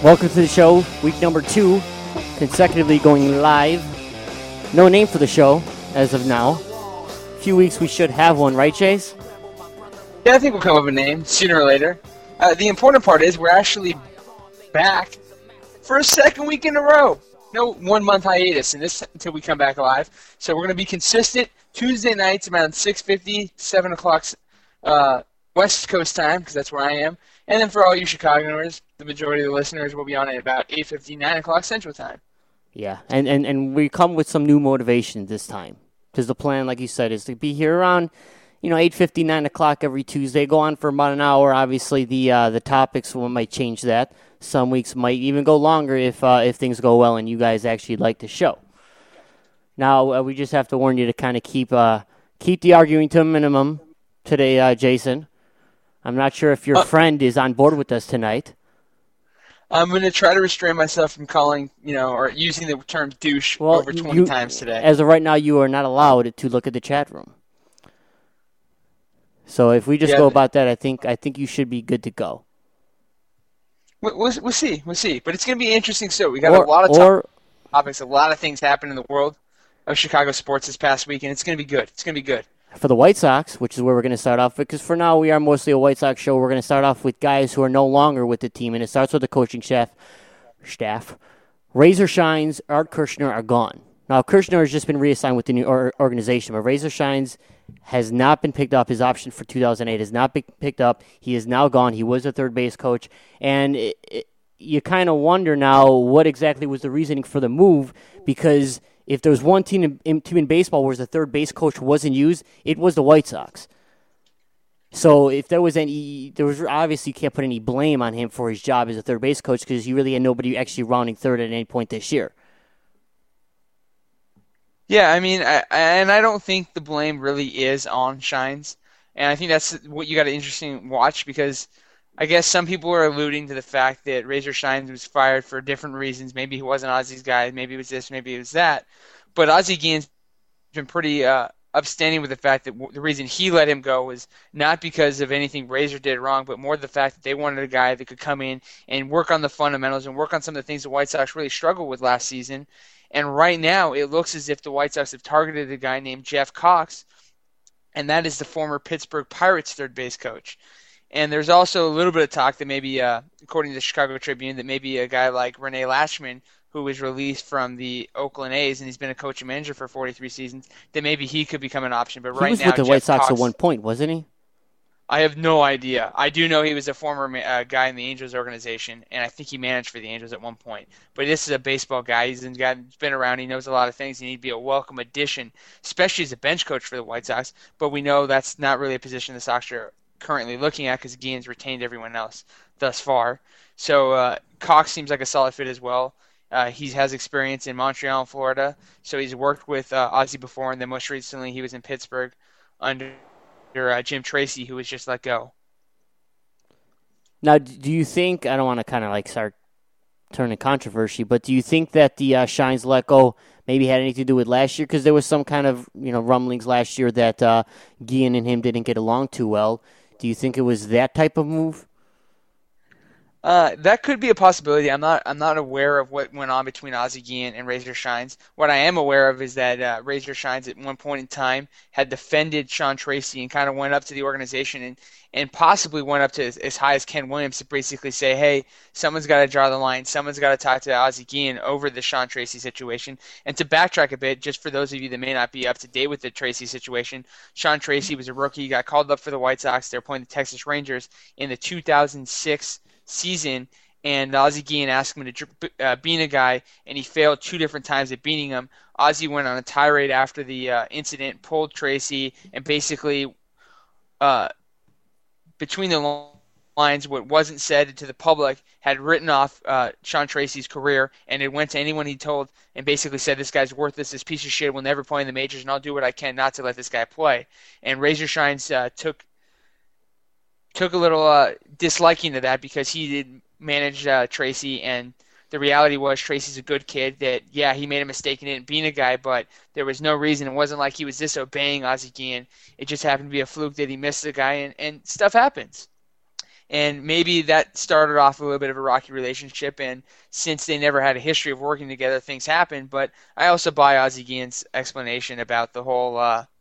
Welcome to the show, week number 2, consecutively going live. No name for the show as of now. A few weeks we should have one, right, Chase? Yeah, I think we'll come up with a name sooner or later. The important part is we're actually back for a second week in a row. No 1 month hiatus in this until we come back live. So we're going to be consistent Tuesday nights around 6:50, 7 o'clock West Coast time, because that's where I am. And then for all you Chicagoans, the majority of the listeners will be on at about 8:50, 9 o'clock Central time. Yeah, and we come with some new motivation this time. Because the plan, like you said, is to be here around 8:50, 9 o'clock every Tuesday. Go on for about an hour. Obviously, the topics might change that. Some weeks might even go longer if things go well and you guys actually like the show. Now, we just have to warn you to kind of keep the arguing to a minimum today, Jason. I'm not sure if your friend is on board with us tonight. I'm going to try to restrain myself from calling, or using the term douche over 20 times today. As of right now, you are not allowed to look at the chat room. So if we just go about that, I think you should be good to go. We'll see. But it's going to be interesting. So we got a lot of topics, a lot of things happen in the world of Chicago sports this past week, and it's going to be good. It's going to be good. For the White Sox, which is where we're going to start off, because for now we are mostly a White Sox show, we're going to start off with guys who are no longer with the team, and it starts with the coaching staff. Razor Shines, Art Kirshner are gone. Now, Kirshner has just been reassigned with the new organization, but Razor Shines has not been picked up. His option for 2008 has not been picked up. He is now gone. He was a third base coach, and you kind of wonder now what exactly was the reasoning for the move, because if there was one team in baseball where the third base coach wasn't used, it was the White Sox. So if there was obviously you can't put any blame on him for his job as a third base coach because he really had nobody actually rounding third at any point this year. Yeah, I mean, I don't think the blame really is on Shines, and I think that's what you got to interesting watch, because I guess some people are alluding to the fact that Razor Shines was fired for different reasons. Maybe he wasn't Ozzy's guy. Maybe it was this. Maybe it was that. But Ozzie Guillen's been pretty upstanding with the fact that the reason he let him go was not because of anything Razor did wrong, but more the fact that they wanted a guy that could come in and work on the fundamentals and work on some of the things the White Sox really struggled with last season. And right now it looks as if the White Sox have targeted a guy named Jeff Cox, and that is the former Pittsburgh Pirates third base coach. And there's also a little bit of talk that maybe, according to the Chicago Tribune, that maybe a guy like Rene Lashman, who was released from the Oakland A's and he's been a coach and manager for 43 seasons, that maybe he could become an option. But right now, he was with the White Sox at one point, wasn't he? I have no idea. I do know he was a former guy in the Angels organization, and I think he managed for the Angels at one point. But this is a baseball guy. He's been around. He knows a lot of things. He'd be a welcome addition, especially as a bench coach for the White Sox. But we know that's not really a position the Sox are currently looking at, because Guillen's retained everyone else thus far. So Cox seems like a solid fit as well. He has experience in Montreal and Florida, so he's worked with Ozzie before, and then most recently he was in Pittsburgh under Jim Tracy, who was just let go. Now, do you think, I don't want to kind of start turning controversy, but do you think that the Shines let go maybe had anything to do with last year? Because there was some kind of rumblings last year that Guillen and him didn't get along too well. Do you think it was that type of move? That could be a possibility. I'm not aware of what went on between Ozzie Guillen and Razor Shines. What I am aware of is that Razor Shines at one point in time had defended Sean Tracy and kind of went up to the organization and possibly went up to as high as Ken Williams to basically say, hey, someone's got to draw the line. Someone's got to talk to Ozzie Guillen over the Sean Tracy situation. And to backtrack a bit, just for those of you that may not be up to date with the Tracy situation, Sean Tracy was a rookie. He got called up for the White Sox. They're playing the Texas Rangers in the 2006 season, and Ozzie Guillen asked him to bean a guy, and he failed 2 different times at beaning him. Ozzie went on a tirade after the incident, pulled Tracy, and basically, between the lines, what wasn't said to the public, had written off Sean Tracy's career, and it went to anyone he told, and basically said, this guy's worthless, this piece of shit will never play in the majors, and I'll do what I can not to let this guy play. And Razor Shines took a little disliking to that, because he did manage Tracy, and the reality was Tracy's a good kid that, yeah, he made a mistake and didn't beat a guy, but there was no reason. It wasn't like he was disobeying Ozzie Guillen. It just happened to be a fluke that he missed the guy, and stuff happens. And maybe that started off a little bit of a rocky relationship, and since they never had a history of working together, things happened. But I also buy Ozzie Guillen's explanation about the whole,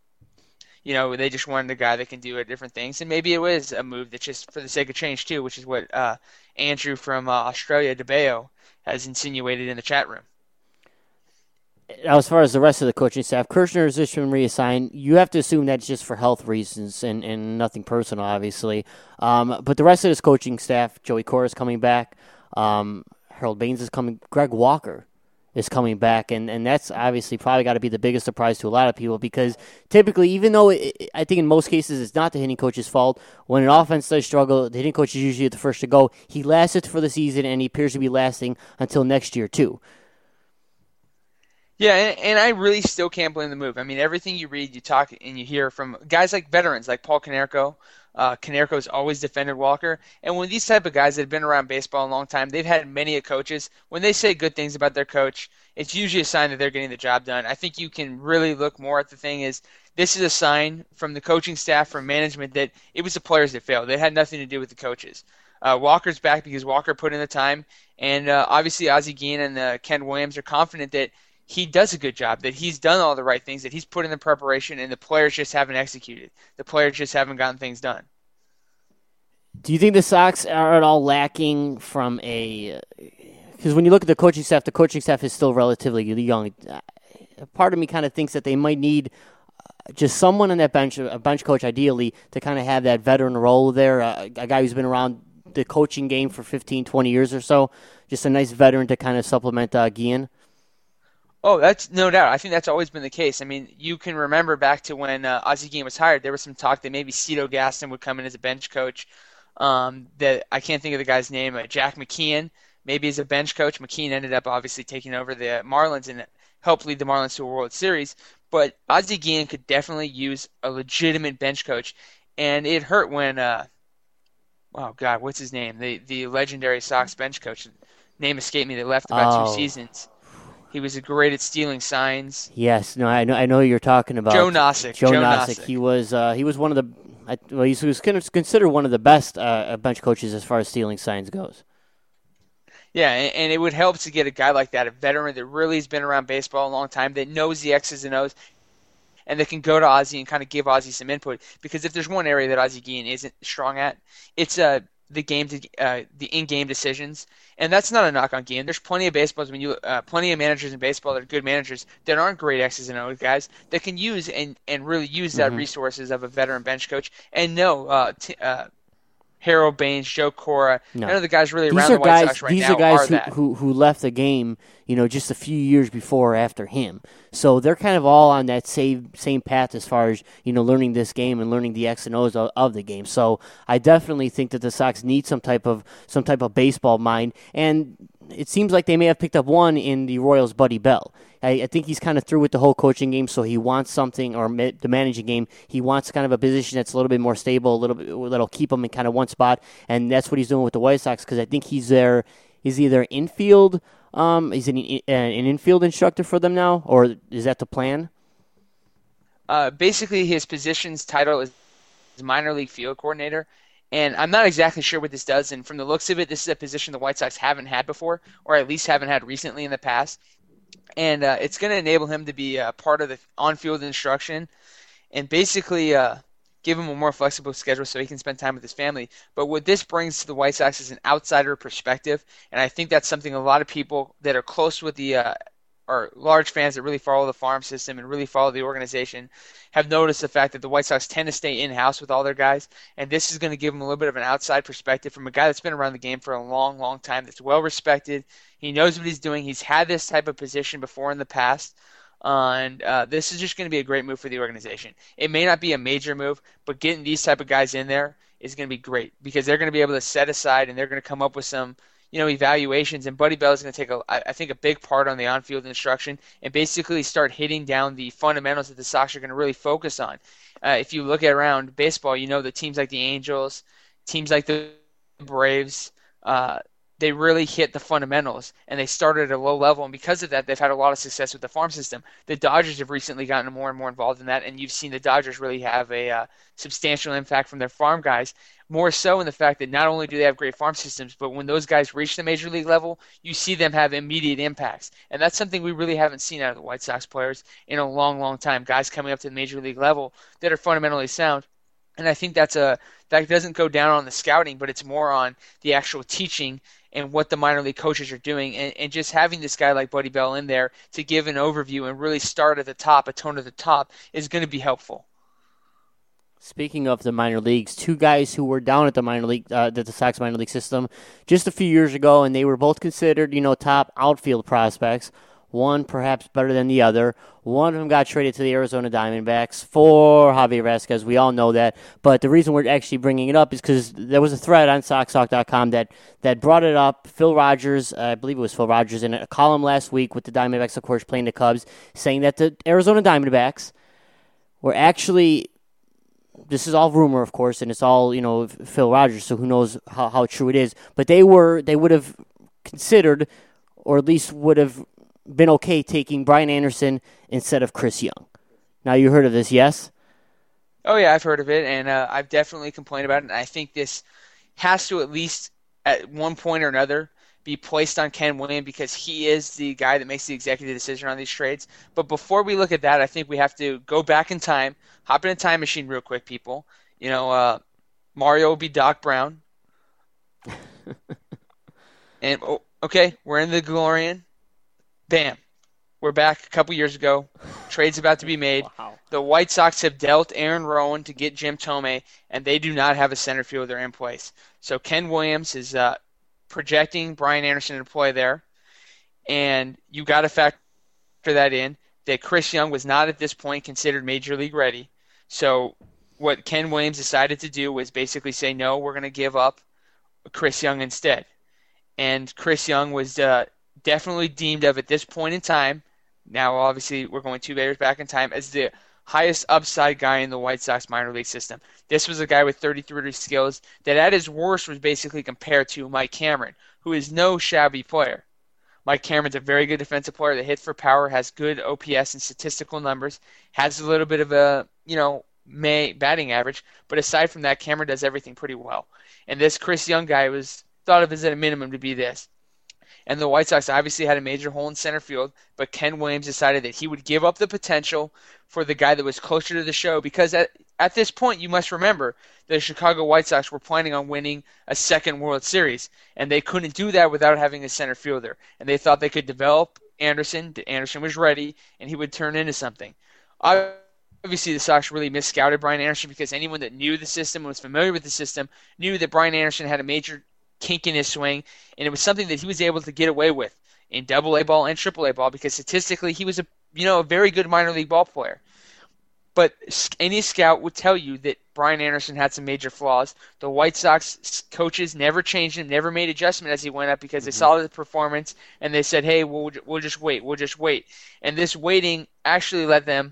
they just wanted a guy that can do different things, and maybe it was a move that's just for the sake of change too, which is what Andrew from Australia, DeBeo, has insinuated in the chat room. Now, as far as the rest of the coaching staff, Kirshner has just been reassigned. You have to assume that's just for health reasons and nothing personal, obviously. But the rest of this coaching staff, Joey Cora is coming back. Harold Baines is coming. Greg Walker is coming back. And that's obviously probably got to be the biggest surprise to a lot of people because typically, even though I think in most cases it's not the hitting coach's fault, when an offense does struggle, the hitting coach is usually the first to go. He lasted for the season, and he appears to be lasting until next year, too. Yeah, and I really still can't blame the move. I mean, everything you read, you talk, and you hear from guys like veterans, like Paul Konerko. Konerko's always defended Walker. And when these type of guys that have been around baseball a long time, they've had many coaches. When they say good things about their coach, it's usually a sign that they're getting the job done. I think you can really look more at the thing is this is a sign from the coaching staff, from management, that it was the players that failed. It had nothing to do with the coaches. Walker's back because Walker put in the time. And obviously Ozzie Guillen and Ken Williams are confident that he does a good job, that he's done all the right things, that he's put in the preparation, and the players just haven't executed. The players just haven't gotten things done. Do you think the Sox are at all lacking from a – because when you look at the coaching staff is still relatively young. Part of me kind of thinks that they might need just someone on that bench, a bench coach ideally, to kind of have that veteran role there, a guy who's been around the coaching game for 15, 20 years or so, just a nice veteran to kind of supplement Guillen. Oh, that's no doubt. I think that's always been the case. I mean, you can remember back to when Ozzie Guillen was hired. There was some talk that maybe Cito Gaston would come in as a bench coach. That I can't think of the guy's name. Jack McKeon, maybe as a bench coach. McKeon ended up obviously taking over the Marlins and helped lead the Marlins to a World Series. But Ozzie Guillen could definitely use a legitimate bench coach. And it hurt when, what's his name? The legendary Sox bench coach. Name escaped me. They left about 2 seasons. He was great at stealing signs. Yes, no, I know who you're talking about. Joe Nosek. Joe Nosek. He was one of the he was considered one of the best bench coaches as far as stealing signs goes. Yeah, and it would help to get a guy like that, a veteran that really has been around baseball a long time, that knows the X's and O's, and that can go to Ozzie and kind of give Ozzie some input. Because if there's one area that Ozzie Guillen isn't strong at, it's the in-game decisions. And that's not a knock on Guillen. There's plenty of plenty of managers in baseball that are good managers that aren't great X's and O's guys that can use and really use that resources of a veteran bench coach. And Harold Baines, Joe Cora, none of the guys really around the White Sox right now are that. These are guys who left the game, just a few years before or after him. So they're kind of all on that same path as far as, learning this game and learning the X and O's of the game. So I definitely think that the Sox need some type of baseball mind, and it seems like they may have picked up one in the Royals' Buddy Bell. I think he's kind of through with the whole coaching game, so he wants something, or the managing game. He wants kind of a position that's a little bit more stable, a little bit that'll keep him in kind of one spot, and that's what he's doing with the White Sox because I think he's either infield. He's an infield instructor for them now, or is that the plan? Basically, his position's title is minor league field coordinator. And I'm not exactly sure what this does. And from the looks of it, this is a position the White Sox haven't had before, or at least haven't had recently in the past. And it's going to enable him to be part of the on-field instruction and basically give him a more flexible schedule so he can spend time with his family. But what this brings to the White Sox is an outsider perspective, and I think that's something a lot of people that are close with or large fans that really follow the farm system and really follow the organization have noticed the fact that the White Sox tend to stay in-house with all their guys, and this is going to give them a little bit of an outside perspective from a guy that's been around the game for a long, long time, that's well-respected. He knows what he's doing. He's had this type of position before in the past, and this is just going to be a great move for the organization. It may not be a major move, but getting these type of guys in there is going to be great because they're going to be able to set aside and they're going to come up with some evaluations, and Buddy Bell is going to take a big part on the on-field instruction and basically start hitting down the fundamentals that the Sox are going to really focus on. If you look at around baseball, the teams like the Angels, teams like the Braves, they really hit the fundamentals, and they started at a low level, and because of that, they've had a lot of success with the farm system. The Dodgers have recently gotten more and more involved in that, and you've seen the Dodgers really have a substantial impact from their farm guys, more so in the fact that not only do they have great farm systems, but when those guys reach the major league level, you see them have immediate impacts, and that's something we really haven't seen out of the White Sox players in a long, long time, guys coming up to the major league level that are fundamentally sound. And I think that doesn't go down on the scouting, but it's more on the actual teaching and what the minor league coaches are doing, and just having this guy like Buddy Bell in there to give an overview and really start at the top, a tone at the top, is going to be helpful. Speaking of the minor leagues, two guys who were down at the minor league, the Sox minor league system, just a few years ago, and they were both considered, top outfield prospects. One perhaps better than the other. One of them got traded to the Arizona Diamondbacks for Javier Vasquez. We all know that. But the reason we're actually bringing it up is because there was a thread on SoxTalk.com that brought it up. Phil Rogers, I believe it was Phil Rogers, in a column last week with the Diamondbacks, of course, playing the Cubs, saying that the Arizona Diamondbacks were actually, this is all rumor, of course, and it's all, Phil Rogers, so who knows how true it is. But they would have considered, or at least would have been okay taking Brian Anderson instead of Chris Young. Now, you heard of this, yes? Oh, yeah, I've heard of it, and I've definitely complained about it, and I think this has to at least at one point or another be placed on Ken Williams because he is the guy that makes the executive decision on these trades. But before we look at that, I think we have to go back in time, hop in a time machine real quick, people. Mario will be Doc Brown. And, okay, we're in the DeLorean. Bam. We're back a couple years ago. Trade's about to be made. Wow. The White Sox have dealt Aaron Rowan to get Jim Thome, and they do not have a center fielder in place. So Ken Williams is projecting Brian Anderson to play there, and you got to factor that in, that Chris Young was not at this point considered major league ready. So what Ken Williams decided to do was basically say, no, we're going to give up Chris Young instead. And Chris Young was definitely deemed of at this point in time, now obviously we're going 2 years back in time, as the highest upside guy in the White Sox minor league system. This was a guy with 33 skills that at his worst was basically compared to Mike Cameron, who is no shabby player. Mike Cameron's a very good defensive player that hits for power, has good OPS and statistical numbers, has a little bit of a, batting average, but aside from that, Cameron does everything pretty well. And this Chris Young guy was thought of as at a minimum to be this. And the White Sox obviously had a major hole in center field, but Ken Williams decided that he would give up the potential for the guy that was closer to the show because at this point, you must remember, the Chicago White Sox were planning on winning a second World Series, and they couldn't do that without having a center fielder. And they thought they could develop Anderson. Anderson was ready, and he would turn into something. Obviously, the Sox really misscouted Brian Anderson because anyone that knew the system and was familiar with the system knew that Brian Anderson had a major kink in his swing, and it was something that he was able to get away with in Double-A ball and Triple-A ball because statistically he was a very good minor league ball player. But any scout would tell you that Brian Anderson had some major flaws. The White Sox coaches never changed him, never made adjustment as he went up because they saw the performance and they said, "Hey, we'll just wait. We'll just wait." And this waiting actually led them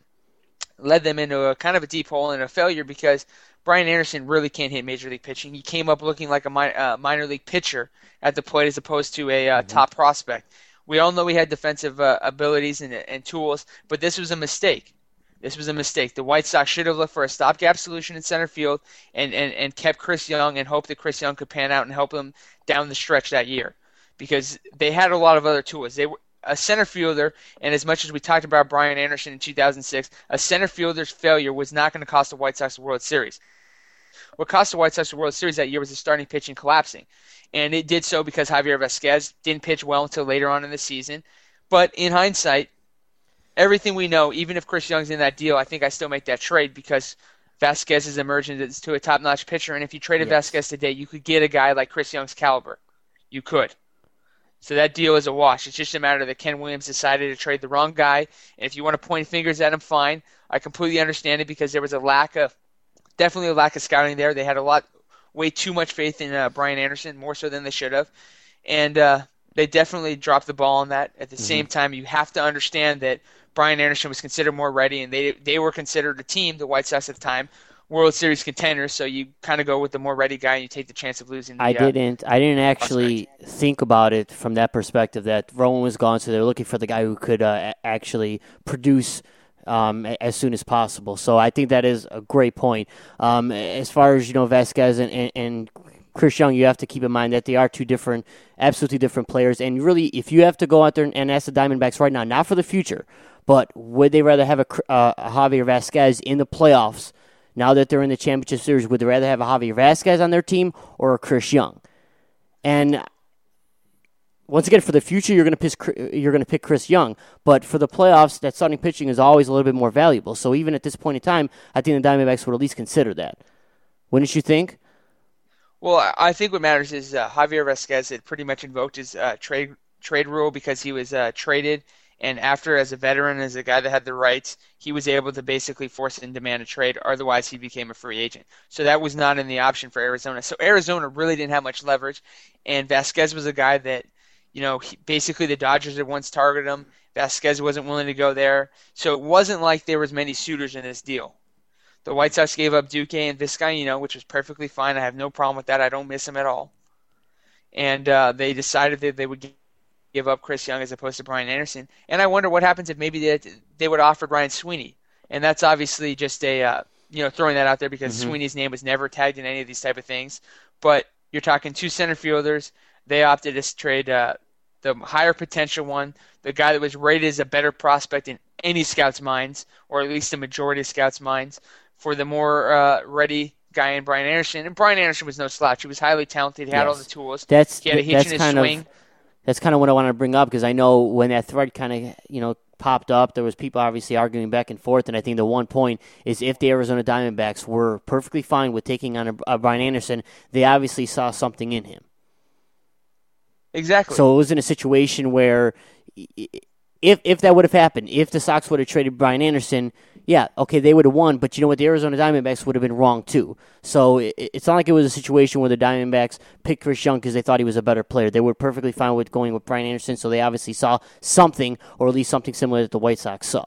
into a kind of a deep hole and a failure because Brian Anderson really can't hit major league pitching. He came up looking like a minor league pitcher at the plate as opposed to a top prospect. We all know he had defensive abilities and tools, but this was a mistake. This was a mistake. The White Sox should have looked for a stopgap solution in center field and kept Chris Young and hoped that Chris Young could pan out and help them down the stretch that year because they had a lot of other tools. They were a center fielder, and as much as we talked about Brian Anderson in 2006, a center fielder's failure was not going to cost the White Sox the World Series. What cost the White Sox the World Series that year was the starting pitching collapsing. And it did so because Javier Vasquez didn't pitch well until later on in the season. But in hindsight, everything we know, even if Chris Young's in that deal, I think I still make that trade because Vasquez has emerged into a top-notch pitcher. And if you traded Vasquez today, you could get a guy like Chris Young's caliber. You could. So that deal is a wash. It's just a matter that Ken Williams decided to trade the wrong guy. And if you want to point fingers at him, fine. I completely understand it because there was definitely a lack of scouting there. They had way too much faith in Brian Anderson, more so than they should have. And they definitely dropped the ball on that. At the same time, you have to understand that Brian Anderson was considered more ready, and they were considered a team, the White Sox at the time, World Series contenders, so you kind of go with the more ready guy and you take the chance of losing the I didn't actually prospect. think about it from that perspective that Rowan was gone, so they were looking for the guy who could actually produce as soon as possible. So I think that is a great point. As far as Vasquez and Chris Young, you have to keep in mind that they are two different, absolutely different players. And really, if you have to go out there and ask the Diamondbacks right now, not for the future, but would they rather have a Javier Vasquez in the playoffs? Now that they're in the championship series, would they rather have a Javier Vasquez on their team or a Chris Young? And once again, for the future, you're going to pick Chris Young. But for the playoffs, that starting pitching is always a little bit more valuable. So even at this point in time, I think the Diamondbacks would at least consider that. Wouldn't you think? Well, I think what matters is Javier Vasquez had pretty much invoked his trade rule because he was traded, and after, as a veteran, as a guy that had the rights, he was able to basically force and demand a trade. Otherwise, he became a free agent. So that was not in the option for Arizona. So Arizona really didn't have much leverage, and Vasquez was a guy that, basically the Dodgers had once targeted him. Vasquez wasn't willing to go there, so it wasn't like there was many suitors in this deal. The White Sox gave up Duque and Vizcaino, which was perfectly fine. I have no problem with that. I don't miss him at all. And they decided that they would give up Chris Young as opposed to Brian Anderson. And I wonder what happens if maybe they would offer Ryan Sweeney. And that's obviously just a throwing that out there because Sweeney's name was never tagged in any of these type of things. But you're talking two center fielders. They opted to trade the higher potential one, the guy that was rated as a better prospect in any scout's minds, or at least the majority of scouts' minds, for the more ready guy in Brian Anderson. And Brian Anderson was no slouch. He was highly talented. He had all the tools. He had a hitch in his swing. That's kind of what I wanted to bring up because I know when that thread kind of popped up, there was people obviously arguing back and forth, and I think the one point is if the Arizona Diamondbacks were perfectly fine with taking on a Brian Anderson, they obviously saw something in him. Exactly. So it was in a situation where if that would have happened, if the Sox would have traded Brian Anderson, yeah, okay, they would have won, but you know what? The Arizona Diamondbacks would have been wrong too. So it's not like it was a situation where the Diamondbacks picked Chris Young because they thought he was a better player. They were perfectly fine with going with Brian Anderson, so they obviously saw something, or at least something similar that the White Sox saw.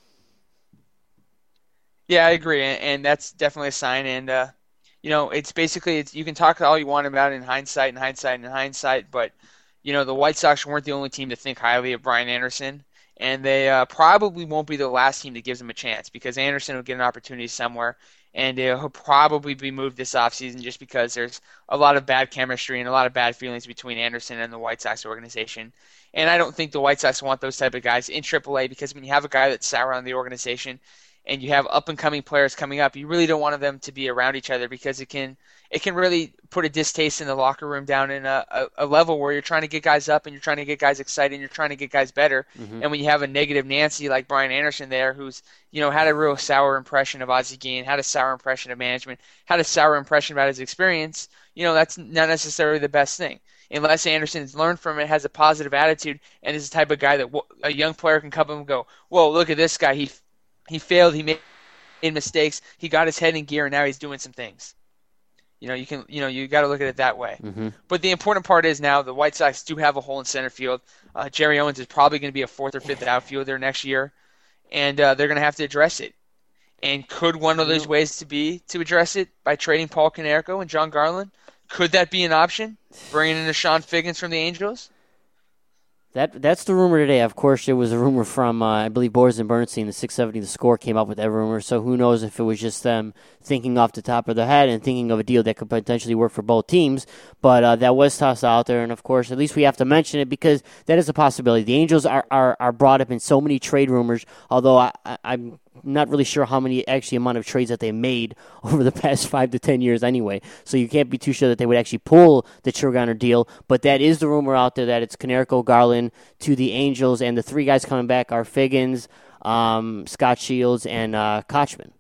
Yeah, I agree, and that's definitely a sign. And it's basically you can talk all you want about it in hindsight, but the White Sox weren't the only team to think highly of Brian Anderson. And they probably won't be the last team that gives him a chance because Anderson will get an opportunity somewhere, and he'll probably be moved this offseason just because there's a lot of bad chemistry and a lot of bad feelings between Anderson and the White Sox organization. And I don't think the White Sox want those type of guys in AAA because when you have a guy that's sour on the organization and you have up-and-coming players coming up, you really don't want them to be around each other because it can really put a distaste in the locker room down in a level where you're trying to get guys up and you're trying to get guys excited and you're trying to get guys better. Mm-hmm. And when you have a negative Nancy like Brian Anderson there who's, had a real sour impression of Ozzie Guillen, had a sour impression of management, had a sour impression about his experience, that's not necessarily the best thing. Unless Anderson's learned from it, has a positive attitude, and is the type of guy that a young player can come up and go, whoa, look at this guy. He failed. He made mistakes. He got his head in gear, and now he's doing some things. You got to look at it that way. Mm-hmm. But the important part is now the White Sox do have a hole in center field. Jerry Owens is probably going to be a fourth or fifth outfielder next year, and they're going to have to address it. And could one of those ways to address it by trading Paul Konerko and John Garland? Could that be an option? Bringing in Sean Figgins from the Angels? That's the rumor today. Of course, there was a rumor from, I believe, Boris and Bernstein, the 670 The Score, came up with that rumor. So who knows if it was just them thinking off the top of their head and thinking of a deal that could potentially work for both teams. But that was tossed out there. And, of course, at least we have to mention it because that is a possibility. The Angels are brought up in so many trade rumors, although I'm not really sure how many actually amount of trades that they made over the past 5 to 10 years anyway. So you can't be too sure that they would actually pull the trigger on a deal. But that is the rumor out there that it's Konerko, Garland to the Angels, and the three guys coming back are Figgins, Scott Shields, and Kochman.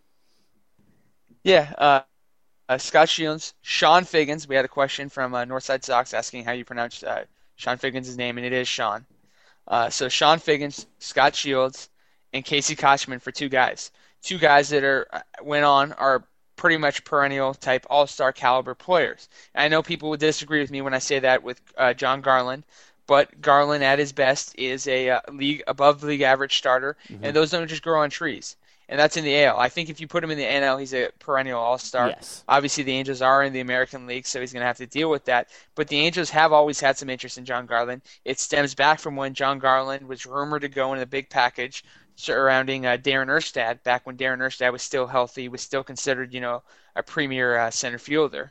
Yeah, Scott Shields, Sean Figgins. We had a question from Northside Sox asking how you pronounce Sean Figgins' name, and it is Sean. So Sean Figgins, Scott Shields, and Casey Kochman for two guys. Two guys that are pretty much perennial type all-star caliber players. And I know people would disagree with me when I say that with John Garland, but Garland at his best is a above league average starter, and those don't just grow on trees. and that's in the AL. I think if you put him in the NL, he's a perennial all-star. Yes. Obviously, the Angels are in the American League, so he's going to have to deal with that. But the Angels have always had some interest in John Garland. It stems back from when John Garland was rumored to go in a big package surrounding Darren Erstad, back when Darren Erstad was still healthy, was still considered, a premier center fielder.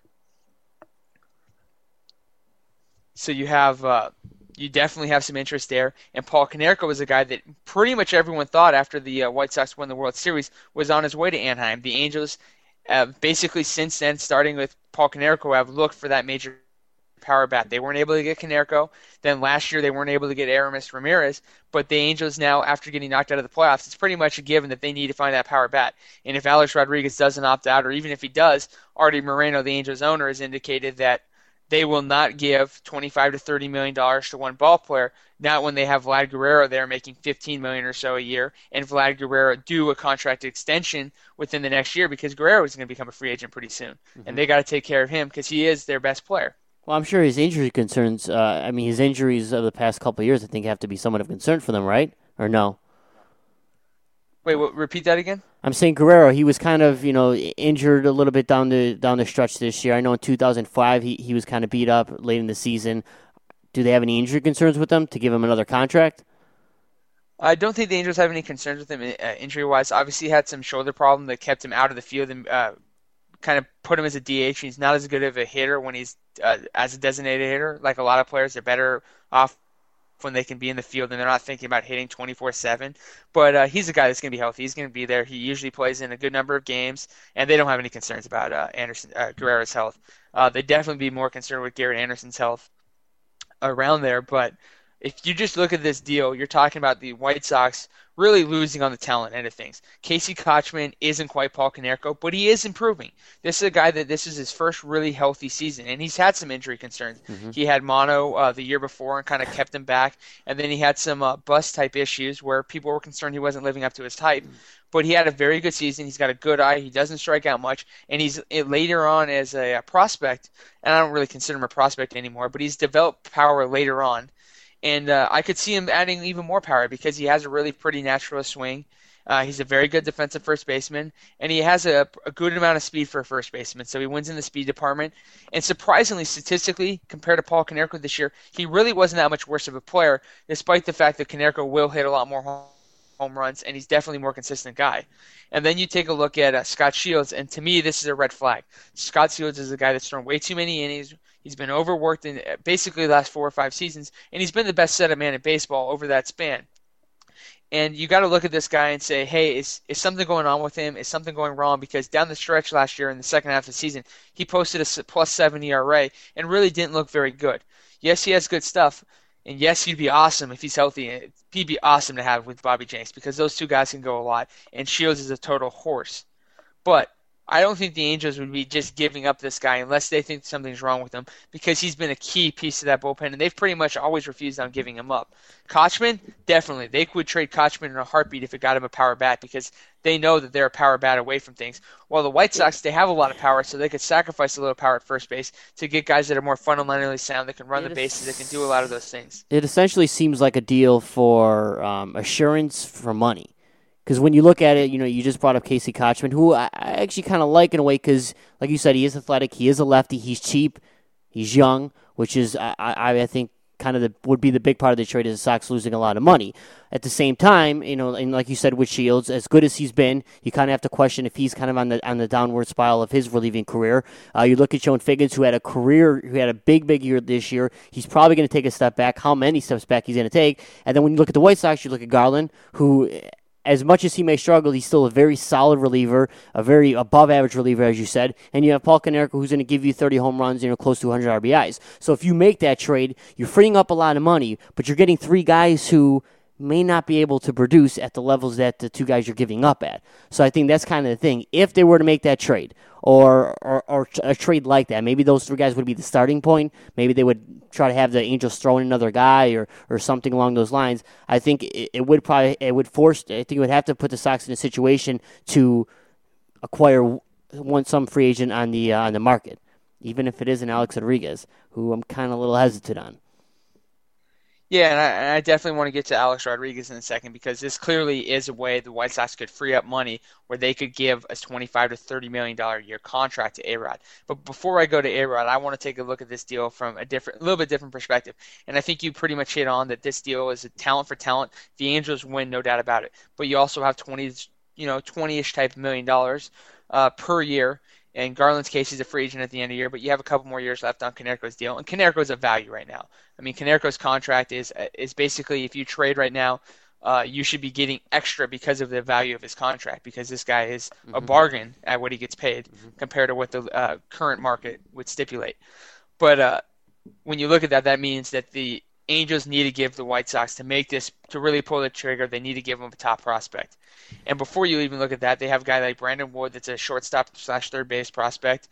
So you definitely have some interest there. And Paul Konerko was a guy that pretty much everyone thought after the White Sox won the World Series was on his way to Anaheim. The Angels, basically since then, starting with Paul Konerko, have looked for that major power bat. They weren't able to get Konerko. Then last year they weren't able to get Aramis Ramirez. But the Angels now, after getting knocked out of the playoffs, it's pretty much a given that they need to find that power bat. And if Alex Rodriguez doesn't opt out, or even if he does, Artie Moreno, the Angels owner, has indicated that they will not give $25 to $30 million to one ball player, not when they have Vlad Guerrero there making $15 million or so a year, and Vlad Guerrero due a contract extension within the next year because Guerrero is going to become a free agent pretty soon. And they got to take care of him because he is their best player. Well, I'm sure his injury concerns, his injuries of the past couple of years, I think have to be somewhat of a concern for them, right? Or no? Wait, repeat that again? I'm saying Guerrero, he was kind of, injured a little bit down the stretch this year. I know in 2005 he was kind of beat up late in the season. Do they have any injury concerns with him to give him another contract? I don't think the Angels have any concerns with him injury-wise. Obviously, he had some shoulder problem that kept him out of the field and kind of put him as a DH. He's not as good of a hitter when he's as a designated hitter. Like a lot of players, they're better off when they can be in the field and they're not thinking about hitting 24/7. But he's a guy that's going to be healthy. He's going to be there. He usually plays in a good number of games, and they don't have any concerns about Guerrero's health. They'd definitely be more concerned with Garrett Anderson's health around there. But if you just look at this deal, you're talking about the White Sox really losing on the talent end of things. Casey Kotchman isn't quite Paul Konerko, but he is improving. This is a guy that this is his first really healthy season, and he's had some injury concerns. Mm-hmm. He had mono the year before and kind of kept him back, and then he had some bust-type issues where people were concerned he wasn't living up to his type. But he had a very good season. He's got a good eye. He doesn't strike out much, and he's later on as a prospect, and I don't really consider him a prospect anymore, but he's developed power later on. And I could see him adding even more power because he has a really pretty natural swing. He's a very good defensive first baseman, and he has a good amount of speed for a first baseman, so he wins in the speed department. And surprisingly, statistically, compared to Paul Konerko this year, he really wasn't that much worse of a player, despite the fact that Konerko will hit a lot more home runs, and he's definitely a more consistent guy. And then you take a look at Scott Shields, and to me, this is a red flag. Scott Shields is a guy that's thrown way too many innings. He's been overworked in basically the last 4 or 5 seasons, and he's been the best setup man in baseball over that span. And you got to look at this guy and say, hey, is something going on with him? Is something going wrong? Because down the stretch last year in the second half of the season, he posted a +7 ERA and really didn't look very good. Yes, he has good stuff, and yes, he'd be awesome if he's healthy. He'd be awesome to have with Bobby Jenks because those two guys can go a lot, and Shields is a total horse. But I don't think the Angels would be just giving up this guy unless they think something's wrong with him because he's been a key piece of that bullpen, and they've pretty much always refused on giving him up. Kotchman, definitely. They would trade Kotchman in a heartbeat if it got him a power bat because they know that they're a power bat away from things. While the White Sox, they have a lot of power, so they could sacrifice a little power at first base to get guys that are more fundamentally sound, that can run the bases, that can do a lot of those things. It essentially seems like a deal for assurance for money. Because when you look at it, you just brought up Casey Kotchman, who I actually kind of like in a way because, like you said, he is athletic, he is a lefty, he's cheap, he's young, which is, I think, kind of would be the big part of the trade is the Sox losing a lot of money. At the same time, and like you said with Shields, as good as he's been, you kind of have to question if he's kind of on the downward spiral of his relieving career. You look at Joan Figgins, who had a big year this year. He's probably going to take a step back. How many steps back he's going to take? And then when you look at the White Sox, you look at Garland, who, as much as he may struggle, he's still a very solid reliever, a very above-average reliever, as you said. And you have Paul Konerko, who's going to give you 30 home runs, close to 100 RBIs. So if you make that trade, you're freeing up a lot of money, but you're getting 3 guys who may not be able to produce at the levels that the 2 guys you're giving up at. So I think that's kind of the thing. If they were to make that trade, or a trade like that, maybe those 3 guys would be the starting point. Maybe they would try to have the Angels throw in another guy or something along those lines. I think it would have to put the Sox in a situation to acquire some free agent on the market, even if it isn't Alex Rodriguez, who I'm kind of a little hesitant on. Yeah, and I definitely want to get to Alex Rodriguez in a second because this clearly is a way the White Sox could free up money where they could give a 25 to $30 million a year contract to A-Rod. But before I go to A-Rod, I want to take a look at this deal from a little bit different perspective. And I think you pretty much hit on that this deal is a talent for talent. The Angels win, no doubt about it. But you also have 20-ish type of $1 million per year. In Garland's case, he's a free agent at the end of the year, but you have a couple more years left on Konerko's deal, and Konerko's a value right now. I mean, Konerko's contract is basically, if you trade right now, you should be getting extra because of the value of his contract, because this guy is a bargain at what he gets paid compared to what the current market would stipulate. But when you look at that, that means that the Angels need to give the White Sox to really pull the trigger. They need to give him a top prospect. And before you even look at that, they have a guy like Brandon Wood that's a shortstop/third base prospect.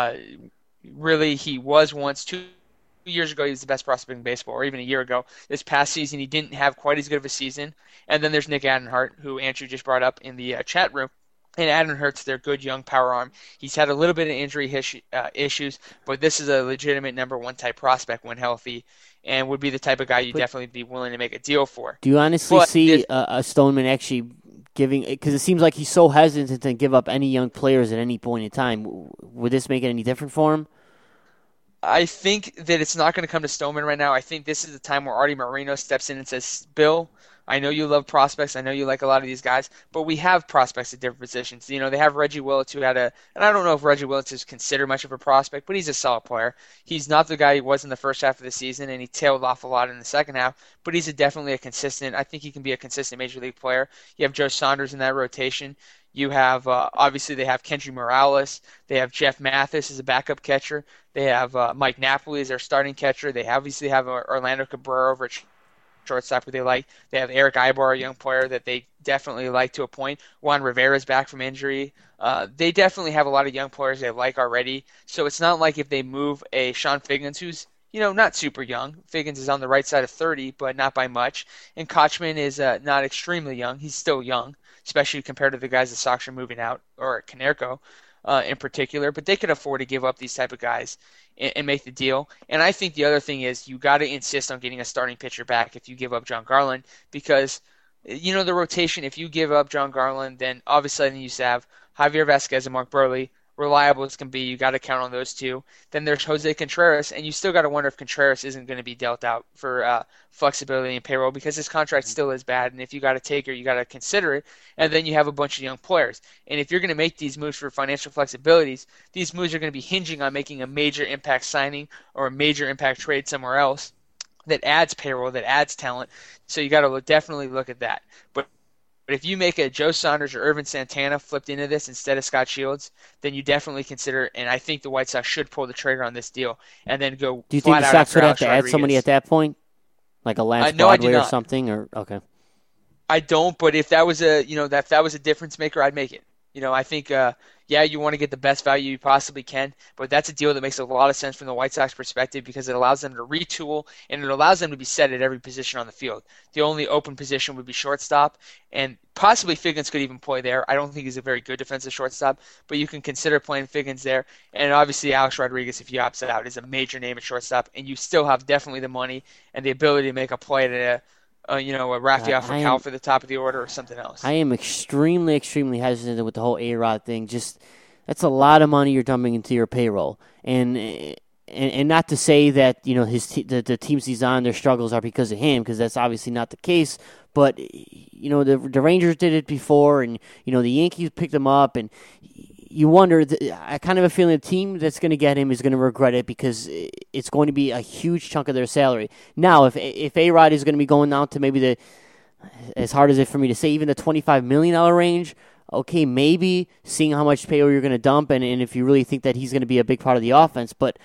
Really, he was once 2 years ago, he was the best prospect in baseball, or even a year ago. This past season, he didn't have quite as good of a season. And then there's Nick Adenhart, who Andrew just brought up in the chat room. And Adenhart's their good young power arm. He's had a little bit of injury issues, but this is a legitimate number one type prospect when healthy, and would be the type of guy you'd definitely be willing to make a deal for. Do you honestly see a Stoneman actually giving, because it seems like he's so hesitant to give up any young players at any point in time? Would this make it any different for him? I think that it's not going to come to Stoneman right now. I think this is the time where Artie Moreno steps in and says, Bill, I know you love prospects. I know you like a lot of these guys, but we have prospects at different positions. You know, they have Reggie Willits, who and I don't know if Reggie Willits is considered much of a prospect, but he's a solid player. He's not the guy he was in the first half of the season, and he tailed off a lot in the second half, but he's definitely a consistent. I think he can be a consistent major league player. You have Joe Saunders in that rotation. You have, obviously, they have Kendry Morales. They have Jeff Mathis as a backup catcher. They have Mike Napoli as their starting catcher. They obviously have Orlando Cabrera over at shortstop who they like. They have Eric Ibar, a young player that they definitely like to a point. Juan Rivera's back from injury. They definitely have a lot of young players they like already. So it's not like if they move a Sean Figgins, who's not super young. Figgins is on the right side of 30, but not by much. And Kochman is not extremely young. He's still young, especially compared to the guys the Sox are moving out, or Konerko in particular. But they could afford to give up these type of guys and make the deal. And I think the other thing is you got to insist on getting a starting pitcher back if you give up John Garland, because the rotation, if you give up John Garland, then obviously you have Javier Vasquez and Mark Burley, reliable as can be. You got to count on those two. Then there's Jose Contreras, and you still got to wonder if Contreras isn't going to be dealt out for flexibility and payroll, because his contract still is bad. And if you got to take her, you got to consider it. And then you have a bunch of young players. And if you're going to make these moves for financial flexibilities, these moves are going to be hinging on making a major impact signing or a major impact trade somewhere else that adds payroll, that adds talent. So you got to definitely look at that. But if you make a Joe Saunders or Irvin Santana flipped into this instead of Scott Shields, then you definitely consider, and I think the White Sox should pull the trigger on this deal and then go. Do you think the Sox would have to add somebody at that point, like a Lance Broadway or something? Or okay, I don't. But if that was a difference maker, I'd make it. I think, you want to get the best value you possibly can, but that's a deal that makes a lot of sense from the White Sox perspective because it allows them to retool and it allows them to be set at every position on the field. The only open position would be shortstop, and possibly Figgins could even play there. I don't think he's a very good defensive shortstop, but you can consider playing Figgins there. And obviously Alex Rodriguez, if he opts out, is a major name at shortstop, and you still have definitely the money and the ability to make a play at a Rafael Furcal for the top of the order or something else. I am extremely, extremely hesitant with the whole A-Rod thing. Just that's a lot of money you're dumping into your payroll, and not to say that the teams he's on, their struggles are because of him, because that's obviously not the case. But the Rangers did it before, and the Yankees picked him up, and you wonder. I kind of have a feeling the team that's going to get him is going to regret it because it's going to be a huge chunk of their salary. Now, if A-Rod is going to be going down to maybe as hard as it for me to say, even the $25 million range, okay, maybe seeing how much payroll you're going to dump and if you really think that he's going to be a big part of the offense. But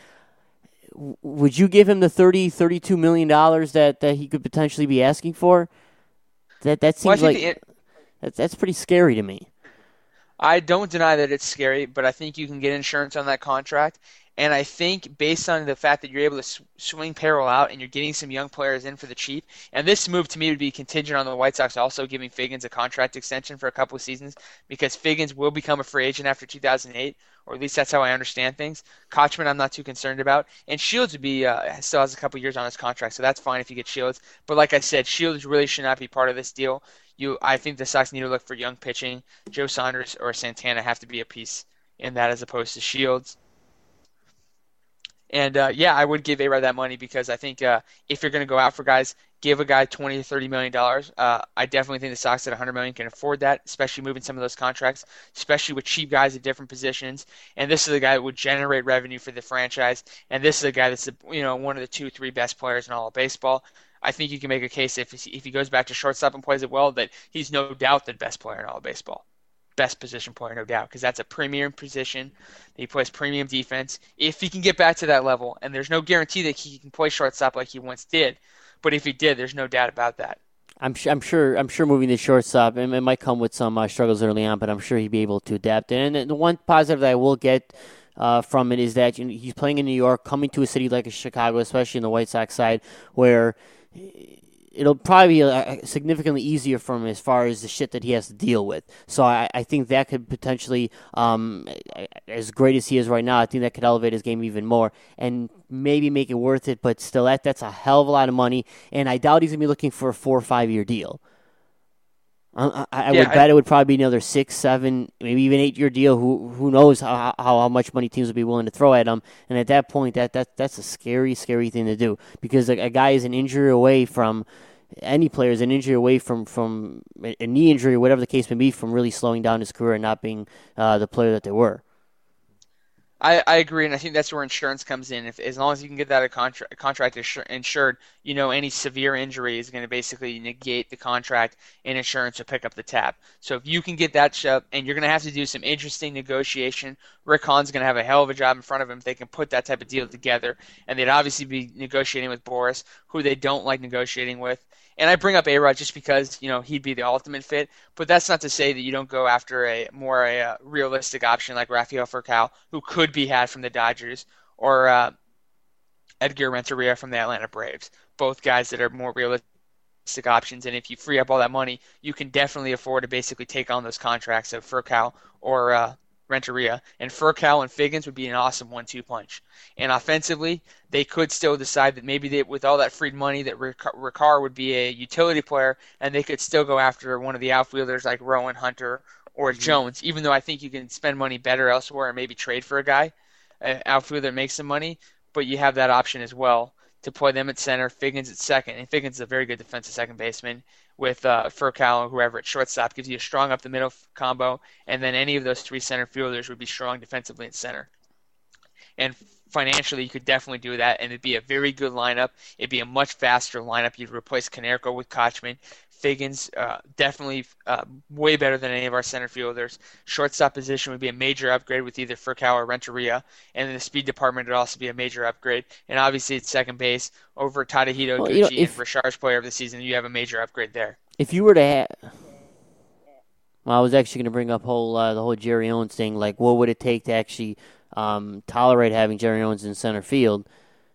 would you give him the $32 million that he could potentially be asking for? That seems that's pretty scary to me. I don't deny that it's scary, but I think you can get insurance on that contract. And I think based on the fact that you're able to swing payroll out and you're getting some young players in for the cheap, and this move to me would be contingent on the White Sox also giving Figgins a contract extension for a couple of seasons because Figgins will become a free agent after 2008, or at least that's how I understand things. Kochman, I'm not too concerned about, and Shields would be still has a couple years on his contract, so that's fine if you get Shields. But like I said, Shields really should not be part of this deal. I think the Sox need to look for young pitching. Joe Saunders or Santana have to be a piece in that as opposed to Shields. And yeah, I would give A-Rod that money because I think if you're going to go out for guys, give a guy $20 to $30 million. I definitely think the Sox at $100 million can afford that, especially moving some of those contracts, especially with cheap guys at different positions. And this is a guy that would generate revenue for the franchise. And this is a guy that's one of the 2-3 best players in all of baseball. I think you can make a case if he goes back to shortstop and plays it well that he's no doubt the best player in all of baseball. Best position player, no doubt, because that's a premium position. He plays premium defense. If he can get back to that level, and there's no guarantee that he can play shortstop like he once did, but if he did, there's no doubt about that. I'm sure moving to shortstop, it might come with some struggles early on, but I'm sure he'd be able to adapt. And the one positive that I will get from it is that he's playing in New York, coming to a city like Chicago, especially in the White Sox side, where it'll probably be significantly easier for him as far as the shit that he has to deal with. So I think that could potentially, as great as he is right now, I think that could elevate his game even more and maybe make it worth it. But still, that's a hell of a lot of money, and I doubt he's going to be looking for a 4 or 5 year deal. I would bet it would probably be another 6, 7, maybe even 8 year deal. Who knows how much money teams would be willing to throw at him? And at that point, that's a scary thing to do because a guy is an injury away from. Any player is an injury away from a knee injury or whatever the case may be from really slowing down his career and not being the player that they were. I agree, and I think that's where insurance comes in. As long as you can get that a contract insured, any severe injury is going to basically negate the contract, and insurance will pick up the tab. So if you can get that shut, and you're going to have to do some interesting negotiation. Rick Hahn's going to have a hell of a job in front of him if they can put that type of deal together, and they'd obviously be negotiating with Boris, who they don't like negotiating with. And I bring up A-Rod just because, he'd be the ultimate fit. But that's not to say that you don't go after a more realistic option like Rafael Furcal, who could be had from the Dodgers, or Edgar Renteria from the Atlanta Braves. Both guys that are more realistic options. And if you free up all that money, you can definitely afford to basically take on those contracts of Furcal or Renteria, and Furcal and Figgins would be an awesome 1-2 punch. And offensively, they could still decide that maybe with all that freed money that Ricard would be a utility player, and they could still go after one of the outfielders like Rowan Hunter or Jones, even though I think you can spend money better elsewhere and maybe trade for a guy, an outfielder that makes some money, but you have that option as well to play them at center, Figgins at second, and Figgins is a very good defensive second baseman, with Furcal or whoever at shortstop. Gives you a strong up-the-middle combo, and then any of those 3 center fielders would be strong defensively at center. And financially, you could definitely do that, and it'd be a very good lineup. It'd be a much faster lineup. You'd replace Konerko with Kochman. Figgins, definitely way better than any of our center fielders. Shortstop position would be a major upgrade with either Furcal or Renteria, and in the speed department would also be a major upgrade. And obviously at second base, over Tadahito Gucci and Rashard's player of the season, you have a major upgrade there. If you were to have... Well, I was actually going to bring up the whole Jerry Owens thing, like what would it take to actually tolerate having Jerry Owens in center field?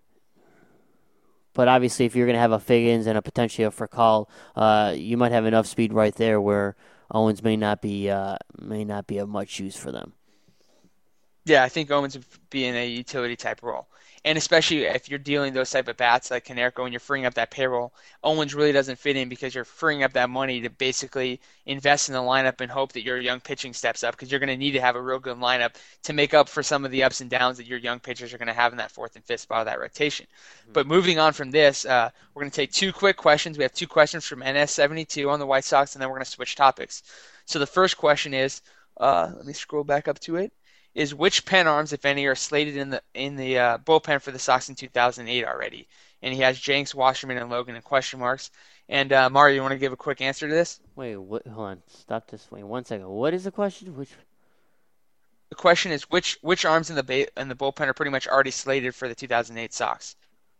But obviously, if you're going to have a Figgins and potentially a Furcal, you might have enough speed right there where Owens may not be of much use for them. Yeah, I think Owens would be in a utility type role. And especially if you're dealing those type of bats like Konerko and you're freeing up that payroll, Owens really doesn't fit in because you're freeing up that money to basically invest in the lineup and hope that your young pitching steps up, because you're going to need to have a real good lineup to make up for some of the ups and downs that your young pitchers are going to have in that 4th and 5th spot of that rotation. Mm-hmm. But moving on from this, we're going to take 2 quick questions. We have 2 questions from NS72 on the White Sox, and then we're going to switch topics. So the first question is, let me scroll back up to it. Is which pen arms, if any, are slated in the bullpen for the Sox in 2008 already? And he has Jenks, Wasserman, and Logan in question marks. And Mario, you want to give a quick answer to this? Wait, hold on. Stop this. Wait 1 second. What is the question? The question is which arms in the bullpen are pretty much already slated for the 2008 Sox?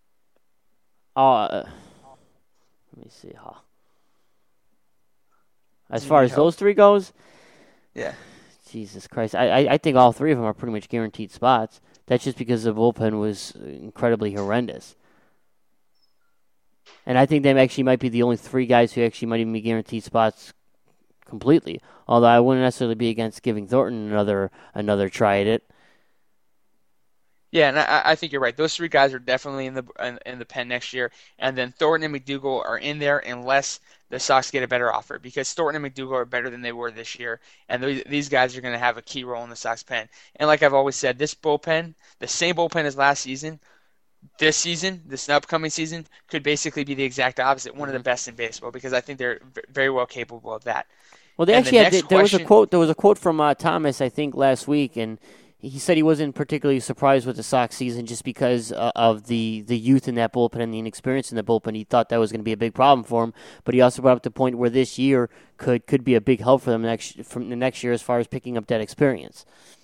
Let me see. As far as those 3 goes, yeah. Jesus Christ. I think all three of them are pretty much guaranteed spots. That's just because the bullpen was incredibly horrendous. And I think they actually might be the only three guys who actually might even be guaranteed spots completely. Although I wouldn't necessarily be against giving Thornton another try at it. Yeah, and I think you're right. Those three guys are definitely in the pen next year, and then Thornton and McDougal are in there unless the Sox get a better offer, because Thornton and McDougal are better than they were this year, and these guys are going to have a key role in the Sox pen. And like I've always said, this bullpen, the same bullpen as last season, this upcoming season, could basically be the exact opposite, one of the best in baseball, because I think they're very well capable of that. Well, they actually there was a quote from Thomas, I think, last week, and he said he wasn't particularly surprised with the Sox season just because of the youth in that bullpen and the inexperience in the bullpen. He thought that was going to be a big problem for him, but he also brought up the point where this year could be a big help for them from the next year as far as picking up that experience.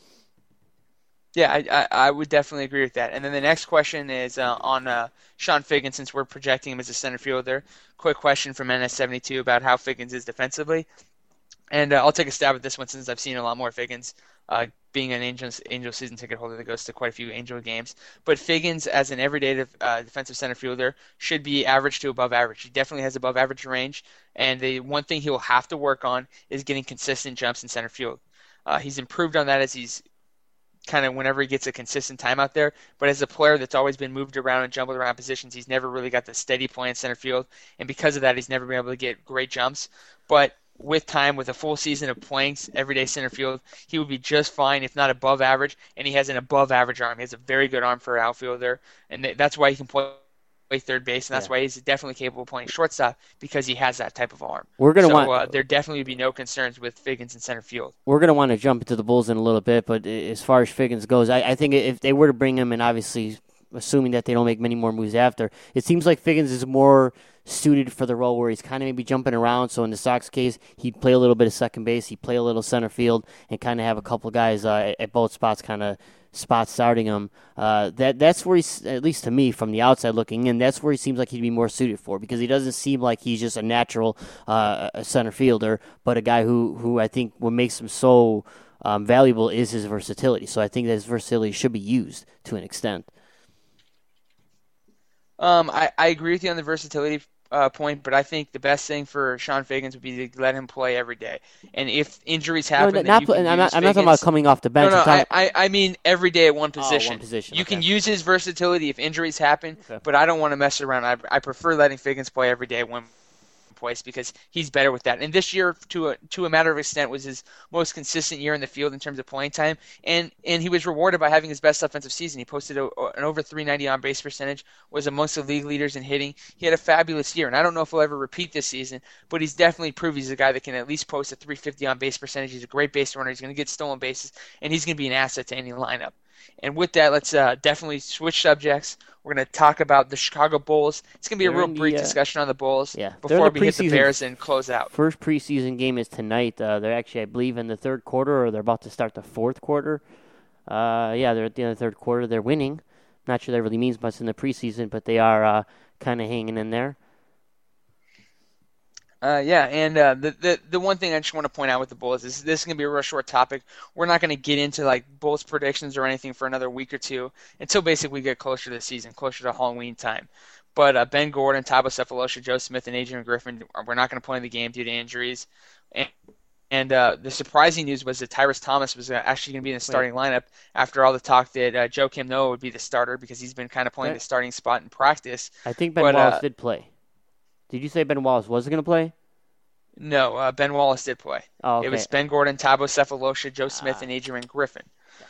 Yeah, I would definitely agree with that. And then the next question is on Sean Figgins, since we're projecting him as a center fielder. Quick question from NS72 about how Figgins is defensively. And I'll take a stab at this one since I've seen a lot more Figgins, being an Angel season ticket holder that goes to quite a few Angel games. But Figgins, as an everyday defensive center fielder, should be average to above average. He definitely has above average range, and the one thing he will have to work on is getting consistent jumps in center field. He's improved on that as he's kind of whenever he gets a consistent time out there. But as a player that's always been moved around and jumbled around positions, he's never really got the steady play in center field, and because of that, he's never been able to get great jumps. But with time, with a full season of playing everyday center field, he would be just fine, if not above average, and he has an above average arm. He has a very good arm for an outfielder, and that's why he can play third base, and that's why he's definitely capable of playing shortstop, because he has that type of arm. There definitely would be no concerns with Figgins in center field. We're going to want to jump into the Bulls in a little bit, but as far as Figgins goes, I think if they were to bring him, and obviously assuming that they don't make many more moves after, it seems like Figgins is more suited for the role where he's kind of maybe jumping around. So in the Sox case, he'd play a little bit of second base, he'd play a little center field, and kind of have a couple guys at both spots kind of starting him. That's where he's, at least to me from the outside looking in, that's where he seems like he'd be more suited for, because he doesn't seem like he's just a natural center fielder, but a guy who I think what makes him so valuable is his versatility. So I think that his versatility should be used to an extent. I agree with you on the versatility point, but I think the best thing for Sean Figgins would be to let him play every day. And if injuries happen, I'm not talking about coming off the bench. I mean every day at one position. You can use his versatility if injuries happen, but I don't want to mess around. I prefer letting Figgins play every day at one place, because he's better with that. And this year, to a matter of extent, was his most consistent year in the field in terms of playing time, and he was rewarded by having his best offensive season. He posted an over 390 on base percentage, was amongst the league leaders in hitting. He had a fabulous year, and I don't know if he'll ever repeat this season, but he's definitely proved he's a guy that can at least post a 350 on base percentage. He's a great base runner. He's going to get stolen bases, and he's going to be an asset to any lineup. And with that, let's definitely switch subjects. We're going to talk about the Chicago Bulls. It's going to be a real brief discussion on the Bulls before we hit the Bears and close out. First preseason game is tonight. They're actually, I believe, in the third quarter, or they're about to start the fourth quarter. They're at the end of the third quarter. They're winning. Not sure that really means much in the preseason, but they are kind of hanging in there. The one thing I just want to point out with the Bulls is this is going to be a real short topic. We're not going to get into like Bulls predictions or anything for another week or two until basically we get closer to the season, closer to Halloween time. But Ben Gordon, Thabo Sefolosha, Joe Smith, and Adrian Griffin, we're not going to play in the game due to injuries. And the surprising news was that Tyrus Thomas was actually going to be in the starting lineup after all the talk that Joakim Noah would be the starter, because he's been kind of playing the starting spot in practice. I think Ben Wallace did play. Did you say Ben Wallace wasn't going to play? No, Ben Wallace did play. Oh, okay. It was Ben Gordon, Thabo Sefolosha, Joe Smith, and Adrian Griffin.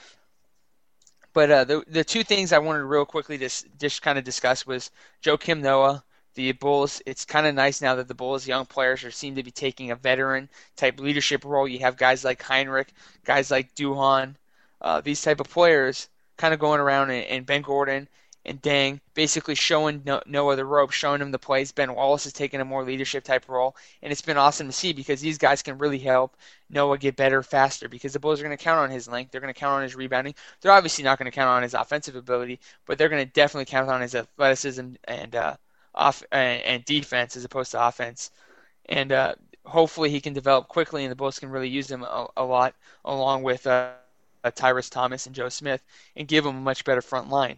But the two things I wanted to real quickly just kind of discuss was Joakim Noah, the Bulls. It's kind of nice now that the Bulls' young players seem to be taking a veteran-type leadership role. You have guys like Heinrich, guys like Duhan, these type of players kind of going around, and Ben Gordon and Dang basically showing Noah the ropes, showing him the plays. Ben Wallace is taking a more leadership type role, and it's been awesome to see, because these guys can really help Noah get better faster, because the Bulls are going to count on his length. They're going to count on his rebounding. They're obviously not going to count on his offensive ability, but they're going to definitely count on his athleticism and defense as opposed to offense. And hopefully he can develop quickly, and the Bulls can really use him a lot, along with Tyrus Thomas and Joe Smith, and give him a much better front line.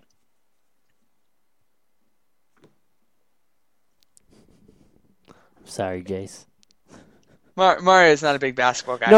Sorry, Jace. Mario is not a big basketball guy. No.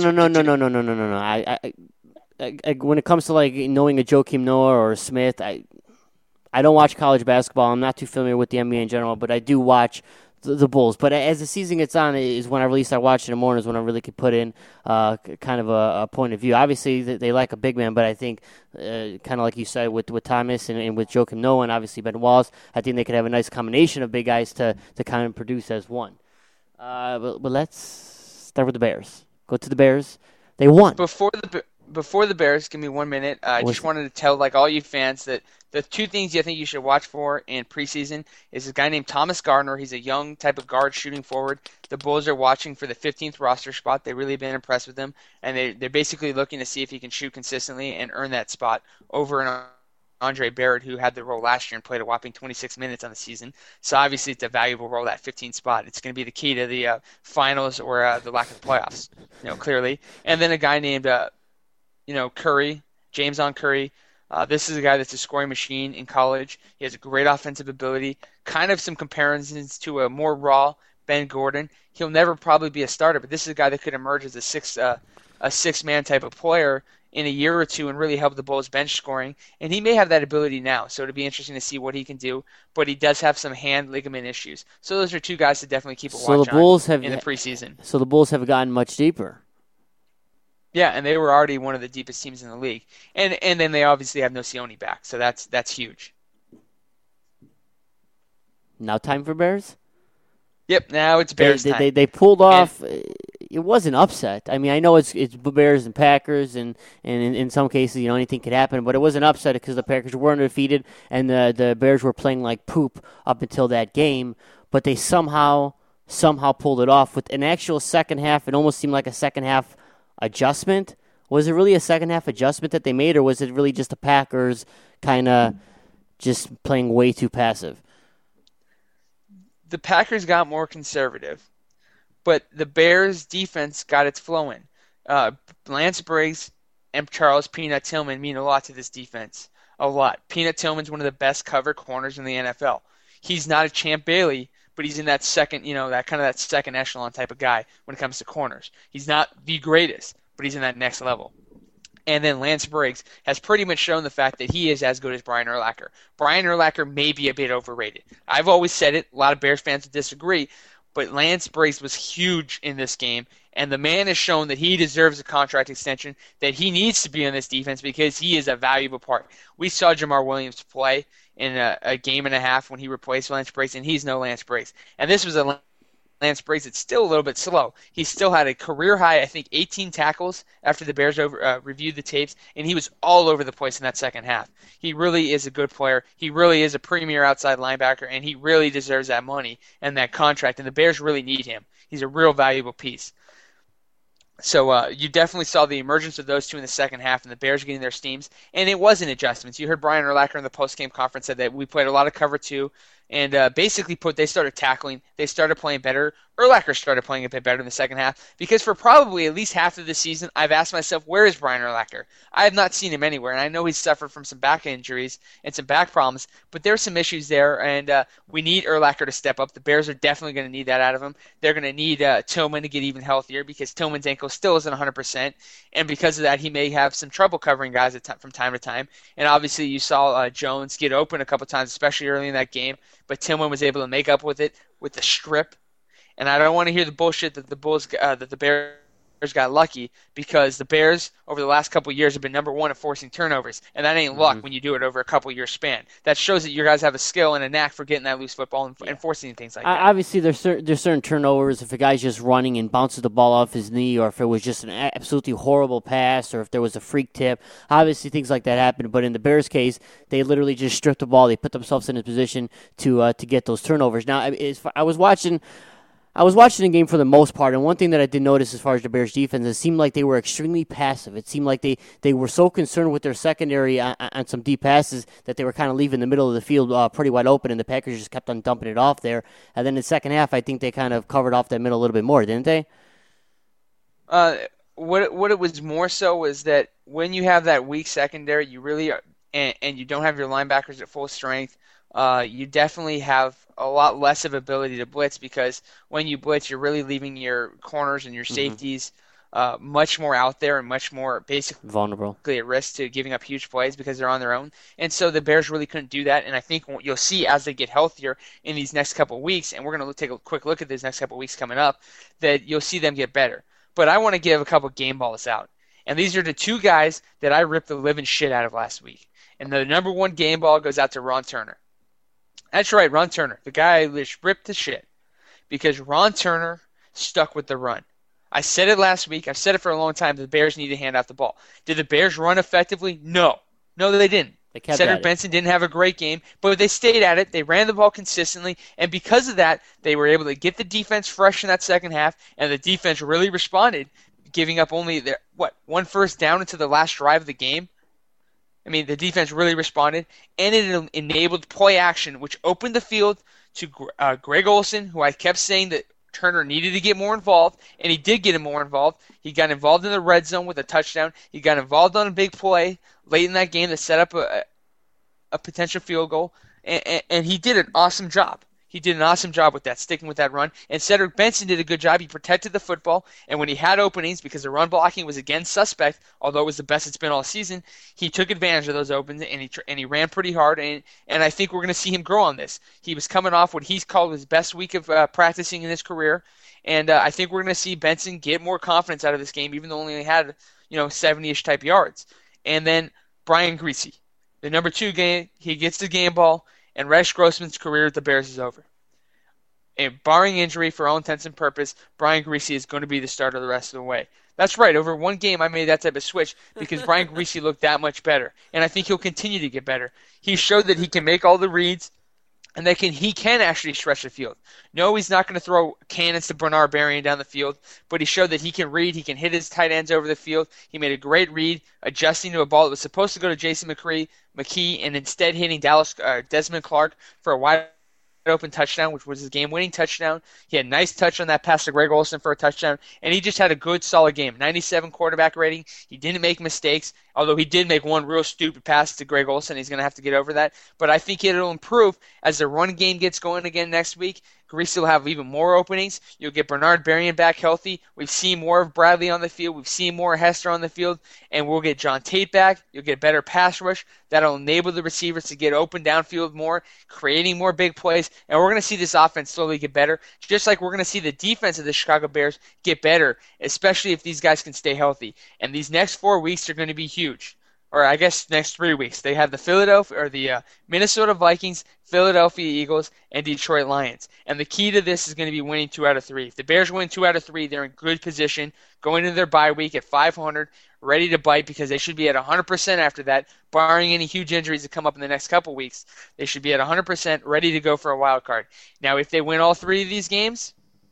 I when it comes to like knowing a Joakim Noah or a Smith, I don't watch college basketball. I'm not too familiar with the NBA in general, but I do watch the Bulls. But as the season gets on, is when I really start watching the mornings, when I really could put in kind of a point of view. Obviously, they like a big man, but I think kind of like you said with Thomas and with Joakim Noah and obviously Ben Wallace, I think they could have a nice combination of big guys to kind of produce as one. But let's start with the Bears. Go to the Bears. They won. Before the Bears, give me 1 minute. I just wanted to tell all you fans that the two things I think you should watch for in preseason is a guy named Thomas Gardner. He's a young type of guard shooting forward. The Bulls are watching for the 15th roster spot. They've really been impressed with him, and they're basically looking to see if he can shoot consistently and earn that spot over an Andre Barrett, who had the role last year and played a whopping 26 minutes on the season. So obviously it's a valuable role, that 15th spot. It's going to be the key to the finals or the lack of playoffs, clearly. And then a guy named Curry, James on Curry. This is a guy that's a scoring machine in college. He has a great offensive ability, kind of some comparisons to a more raw Ben Gordon. He'll never probably be a starter, but this is a guy that could emerge as a six-man type of player in a year or two and really help the Bulls bench scoring. And he may have that ability now, so it'll be interesting to see what he can do. But he does have some hand ligament issues. So those are two guys to definitely keep a watch on in the preseason. So the Bulls have gotten much deeper. Yeah, and they were already one of the deepest teams in the league. And then they obviously have Nocioni back, so that's huge. Now time for Bears? Yep, now it's Bears time. They pulled off. It was an upset. I mean, I know it's Bears and Packers, and in some cases, anything could happen. But it was an upset because the Packers weren't defeated, and the Bears were playing like poop up until that game. But they somehow pulled it off with an actual second half. It almost seemed like a second half adjustment. Was it really a second half adjustment that they made, or was it really just the Packers kind of just playing way too passive? The Packers got more conservative, but the Bears' defense got its flow in. Lance Briggs and Charles Peanut Tillman mean a lot to this defense. A lot. Peanut Tillman's one of the best cover corners in the NFL. He's not a Champ Bailey, but he's in that second, that second echelon type of guy when it comes to corners. He's not the greatest, but he's in that next level. And then Lance Briggs has pretty much shown the fact that he is as good as Brian Urlacher. Brian Urlacher may be a bit overrated. I've always said it. A lot of Bears fans would disagree. But Lance Briggs was huge in this game, and the man has shown that he deserves a contract extension, that he needs to be on this defense because he is a valuable part. We saw Jamar Williams play in a game and a half when he replaced Lance Briggs, and he's no Lance Briggs. And this was a Lance Briggs, it's still a little bit slow. He still had a career high, I think, 18 tackles after the Bears reviewed the tapes, and he was all over the place in that second half. He really is a good player. He really is a premier outside linebacker, and he really deserves that money and that contract, and the Bears really need him. He's a real valuable piece. So you definitely saw the emergence of those two in the second half, and the Bears getting their steams, and it wasn't adjustments. You heard Brian Urlacher in the post-game conference said that we played a lot of cover two, and basically they started tackling. They started playing better. Urlacher started playing a bit better in the second half because for probably at least half of the season, I've asked myself, where is Brian Urlacher? I have not seen him anywhere, and I know he's suffered from some back injuries and some back problems, but there's some issues there, and we need Urlacher to step up. The Bears are definitely going to need that out of him. They're going to need Tillman to get even healthier because Tillman's ankle still isn't 100%, and because of that, he may have some trouble covering guys from time to time. And obviously, you saw Jones get open a couple times, especially early in that game, but Tillman was able to make up with it with the strip. And I don't want to hear the bullshit that the Bears got lucky, because the Bears over the last couple of years have been number one at forcing turnovers, and that ain't luck when you do it over a couple year span. That shows that your guys have a skill and a knack for getting that loose football and forcing things like that. Obviously, there's certain turnovers. If a guy's just running and bounces the ball off his knee, or if it was just an absolutely horrible pass, or if there was a freak tip, obviously things like that happen. But in the Bears' case, they literally just stripped the ball. They put themselves in a position to get those turnovers. Now, I was watching I was watching the game for the most part, and one thing that I did notice as far as the Bears' defense, it seemed like they were extremely passive. It seemed like they were so concerned with their secondary on some deep passes that they were kind of leaving the middle of the field pretty wide open, and the Packers just kept on dumping it off there. And then in the second half, I think they kind of covered off that middle a little bit more, didn't they? What it was more so was that when you have that weak secondary, you really are, and you don't have your linebackers at full strength, you definitely have a lot less of ability to blitz, because when you blitz, you're really leaving your corners and your safeties much more out there and much more basically vulnerable at risk to giving up huge plays because they're on their own. And so the Bears really couldn't do that. And I think what you'll see as they get healthier in these next couple of weeks, and we're going to take a quick look at these next couple of weeks coming up, that you'll see them get better. But I want to give a couple game balls out. And these are the two guys that I ripped the living shit out of last week. And the number one game ball goes out to Ron Turner. That's right, Ron Turner. The guy just ripped the shit. Because Ron Turner stuck with the run. I said it last week. I've said it for a long time. The Bears need to hand off the ball. Did the Bears run effectively? No. No, they didn't. Cedric Benson didn't have a great game, but they stayed at it. They ran the ball consistently, and because of that, they were able to get the defense fresh in that second half, and the defense really responded, giving up only one first down into the last drive of the game. I mean, the defense really responded, and it enabled play action, which opened the field to Greg Olsen, who I kept saying that Turner needed to get more involved, and he did get him more involved. He got involved in the red zone with a touchdown. He got involved on a big play late in that game that set up a potential field goal, and he did an awesome job. He did an awesome job with that, sticking with that run. And Cedric Benson did a good job. He protected the football, and when he had openings, because the run blocking was again suspect, although it was the best it's been all season, he took advantage of those opens, and he ran pretty hard, and I think we're going to see him grow on this. He was coming off what he's called his best week of practicing in his career, and I think we're going to see Benson get more confidence out of this game, even though he only had 70-ish type yards. And then Brian Griese, the number 2 game, he gets the game ball, and Rex Grossman's career at the Bears is over. And barring injury, for all intents and purposes, Brian Griese is going to be the starter the rest of the way. That's right. Over one game, I made that type of switch because Brian Griese looked that much better, and I think he'll continue to get better. He showed that he can make all the reads, and that he can actually stretch the field. No, he's not going to throw cannons to Bernard Berrian down the field, but he showed that he can read. He can hit his tight ends over the field. He made a great read, adjusting to a ball that was supposed to go to Jason McKee, and instead hitting Desmond Clark for a wide open touchdown, which was his game-winning touchdown. He had a nice touch on that pass to Greg Olsen for a touchdown, and he just had a good, solid game. 97 quarterback rating. He didn't make mistakes, although he did make one real stupid pass to Greg Olsen. He's going to have to get over that, but I think it'll improve as the run game gets going again next week. Griese will have even more openings. You'll get Bernard Berrian back healthy. We've seen more of Bradley on the field. We've seen more of Hester on the field. And we'll get John Tate back. You'll get better pass rush. That'll enable the receivers to get open downfield more, creating more big plays. And we're going to see this offense slowly get better, just like we're going to see the defense of the Chicago Bears get better, especially if these guys can stay healthy. And these next 4 weeks are going to be huge. Or I guess next 3 weeks. They have the Minnesota Vikings, Philadelphia Eagles, and Detroit Lions. And the key to this is going to be winning 2 out of 3. If the Bears win 2 out of 3, they're in good position going into their bye week at 500, ready to bite because they should be at 100% after that, barring any huge injuries that come up in the next couple weeks. They should be at 100%, ready to go for a wild card. Now, if they win all 3 of these games,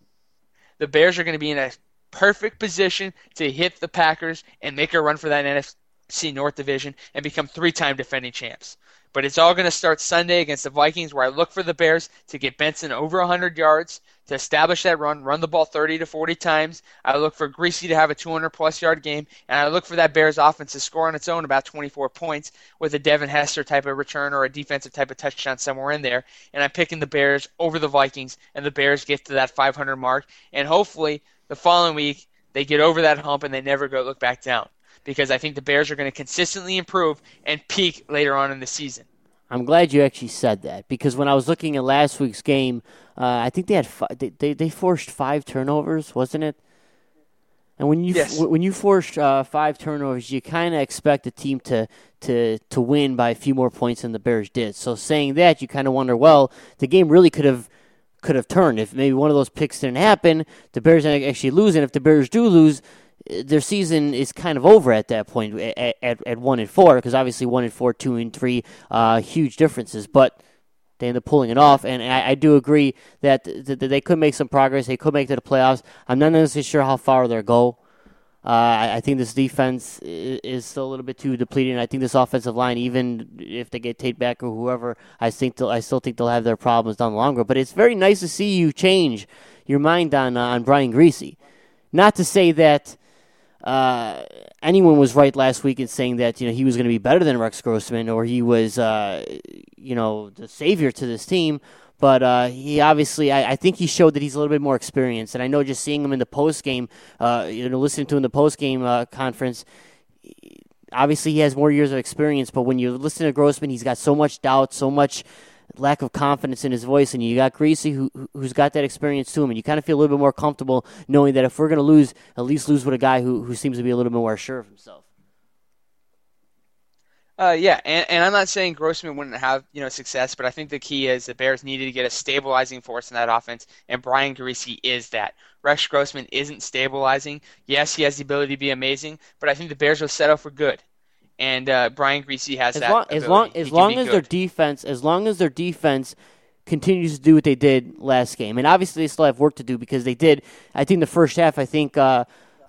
the Bears are going to be in a perfect position to hit the Packers and make a run for that NFC North Division and become 3-time defending champs. But it's all going to start Sunday against the Vikings, where I look for the Bears to get Benson over 100 yards, to establish that run the ball 30 to 40 times. I look for Griese to have a 200-plus yard game, and I look for that Bears offense to score on its own about 24 points with a Devin Hester type of return or a defensive type of touchdown somewhere in there. And I'm picking the Bears over the Vikings, and the Bears get to that 500 mark. And hopefully the following week they get over that hump and they never look back down, because I think the Bears are going to consistently improve and peak later on in the season. I'm glad you actually said that, because when I was looking at last week's game, I think they had they forced 5 turnovers, wasn't it? And when you forced 5 turnovers, you kind of expect the team to win by a few more points than the Bears did. So saying that, you kind of wonder, well, the game really could have turned if maybe one of those picks didn't happen. The Bears actually lose, and if the Bears do lose, their season is kind of over at that point at 1-4, because obviously 1-4, 2-3, huge differences. But They end up pulling it off, and I do agree that they could make some progress. They could make it to the playoffs. I'm not necessarily sure how far they'll go. I think this defense is still a little bit too depleted, and I think this offensive line, even if they get Tate back or whoever, I still think they'll have their problems down the long run. But it's very nice to see you change your mind on Brian Griese. Not to say that anyone was right last week in saying that he was going to be better than Rex Grossman or he was the savior to this team. But he obviously, I think he showed that he's a little bit more experienced. And I know just seeing him in the post-game, listening to him in the post-game conference, obviously he has more years of experience. But when you listen to Grossman, he's got so much doubt, so much lack of confidence in his voice. And you got Griese who's got that experience to him. And you kind of feel a little bit more comfortable knowing that if we're going to lose, at least lose with a guy who seems to be a little bit more sure of himself. Yeah, and I'm not saying Grossman wouldn't have success, but I think the key is the Bears needed to get a stabilizing force in that offense, and Brian Griese is that. Rex Grossman isn't stabilizing. Yes, he has the ability to be amazing, but I think the Bears will settle for good, and Brian Griese has that ability. As long as their defense continues to do what they did last game, and obviously they still have work to do because they did. I think the first half, Favre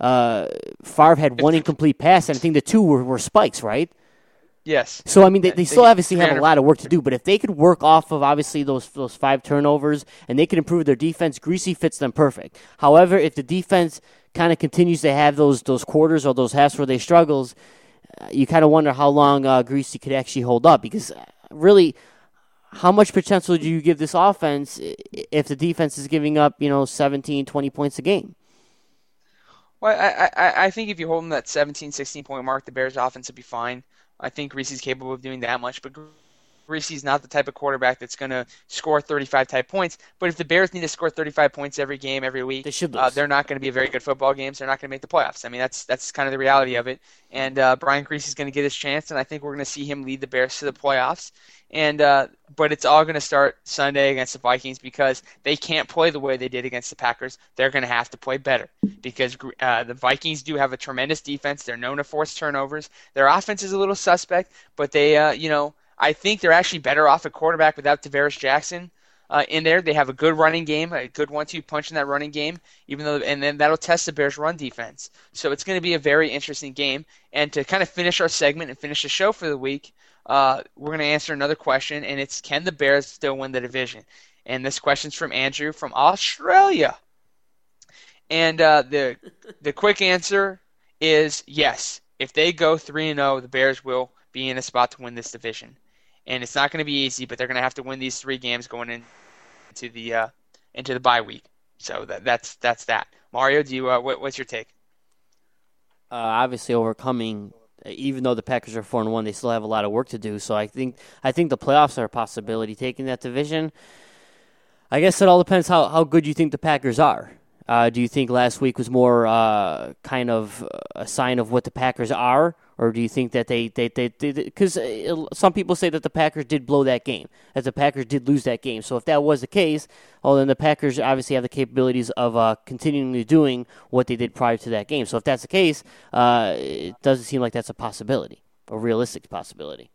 had one incomplete pass, and I think the two were spikes, right? Yes. So, I mean, they still obviously have a lot of work to do, but if they could work off of, obviously, those 5 turnovers and they could improve their defense, Griese fits them perfect. However, if the defense kind of continues to have those quarters or those halves where they struggles, you kind of wonder how long Griese could actually hold up because, really, how much potential do you give this offense if the defense is giving up, 17, 20 points a game? Well, I think if you hold them that 17, 16-point mark, the Bears' offense will be fine. I think Griese's capable of doing that much, but Griese's not the type of quarterback that's going to score 35-type points. But if the Bears need to score 35 points every game, every week, they're not going to be a very good football games. They're not going to make the playoffs. I mean, that's kind of the reality of it. And Brian Griese is going to get his chance, and I think we're going to see him lead the Bears to the playoffs. And but it's all going to start Sunday against the Vikings because they can't play the way they did against the Packers. They're going to have to play better because the Vikings do have a tremendous defense. They're known to force turnovers. Their offense is a little suspect, but they, I think they're actually better off at quarterback without Tavares Jackson in there. They have a good running game, a good 1-2 punch in that running game, and then that'll test the Bears' run defense. So it's going to be a very interesting game. And to kind of finish our segment and finish the show for the week, we're going to answer another question, and it's can the Bears still win the division? And this question's from Andrew from Australia. And the quick answer is yes. If they go 3-0, the Bears will be in a spot to win this division. And it's not going to be easy, but they're going to have to win these 3 games going into the bye week. So that's that. Mario, do you what's your take? Obviously, overcoming. Even though the Packers are 4-1, they still have a lot of work to do. So I think the playoffs are a possibility. Taking that division, I guess it all depends how good you think the Packers are. Do you think last week was more kind of a sign of what the Packers are, or do you think that they because some people say that the Packers did blow that game, that the Packers did lose that game. So if that was the case, then the Packers obviously have the capabilities of continually doing what they did prior to that game. So if that's the case, it doesn't seem like that's a possibility, a realistic possibility.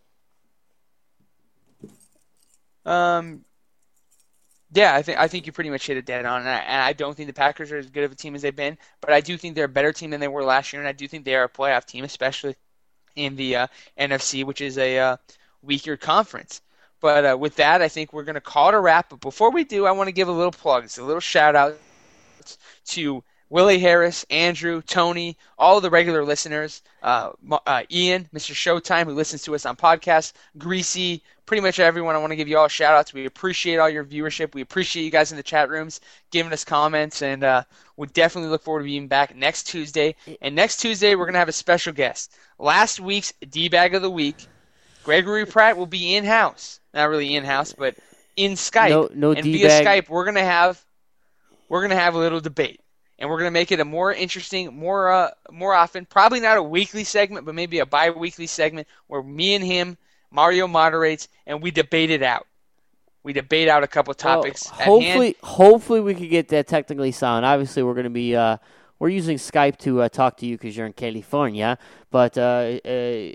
Yeah, I think you pretty much hit it dead on. And I don't think the Packers are as good of a team as they've been, but I do think they're a better team than they were last year, and I do think they are a playoff team, especially in the NFC, which is a weaker conference. But with that, I think we're going to call it a wrap. But before we do, I want to give a little plugs, a little shout-out to Willie Harris, Andrew, Tony, all of the regular listeners, Ian, Mr. Showtime, who listens to us on podcasts, Griese, pretty much everyone. I want to give you all shout-outs. We appreciate all your viewership. We appreciate you guys in the chat rooms giving us comments, and we definitely look forward to being back next Tuesday. And next Tuesday, we're going to have a special guest. Last week's D-Bag of the Week, Gregory Pratt, will be in-house. Not really in-house, but in Skype. No and D-bag. Via Skype, we're going to have a little debate. And we're going to make it a more interesting, more often, probably not a weekly segment, but maybe a bi-weekly segment where me and him, Mario moderates, and we debate it out. We debate out a couple topics. Hopefully we can get that technically sound. Obviously, we're going to be we're using Skype to talk to you because you're in California. But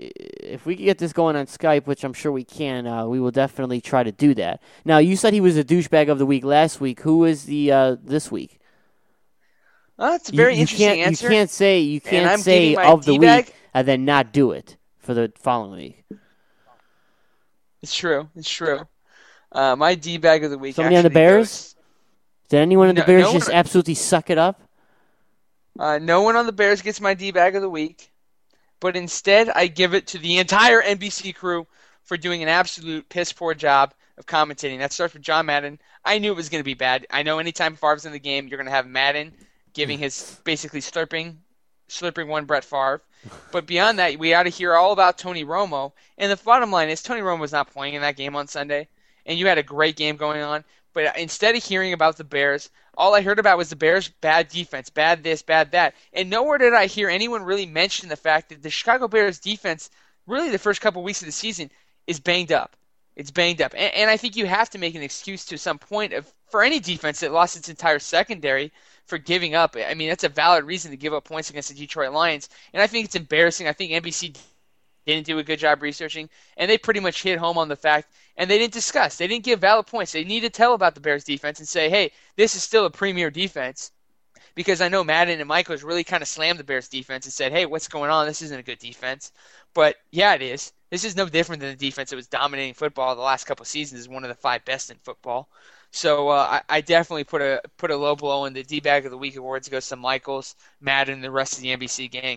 if we can get this going on Skype, which I'm sure we can, we will definitely try to do that. Now, you said he was a douchebag of the week last week. Who is the this week? That's a very interesting answer. You can't say of the week and then not do it for the following week. It's true. My D-bag of the week. Somebody on the Bears? Did anyone on the Bears just absolutely suck it up? No one on the Bears gets my D-bag of the week, but instead I give it to the entire NBC crew for doing an absolute piss-poor job of commentating. That starts with John Madden. I knew it was going to be bad. I know anytime Favre's in the game, you're going to have Madden giving his basically slurping one Brett Favre. But beyond that, we ought to hear all about Tony Romo. And the bottom line is Tony Romo was not playing in that game on Sunday, and you had a great game going on. But instead of hearing about the Bears, all I heard about was the Bears' bad defense, bad this, bad that. And nowhere did I hear anyone really mention the fact that the Chicago Bears defense, really the first couple weeks of the season, is banged up. It's banged up. And I think you have to make an excuse to some point for any defense that lost its entire secondary for giving up. I mean, that's a valid reason to give up points against the Detroit Lions. And I think it's embarrassing. I think NBC didn't do a good job researching, and they pretty much hit home on the fact, and they didn't discuss. They didn't give valid points. They need to tell about the Bears defense and say, hey, this is still a premier defense, because I know Madden and Michaels really kind of slammed the Bears defense and said, hey, what's going on? This isn't a good defense. But, yeah, it is. This is no different than the defense that was dominating football the last couple of seasons. Is one of the 5 best in football. So I definitely put a low blow in the D-Bag of the Week awards. Goes to Michaels, Madden, and the rest of the NBC gang.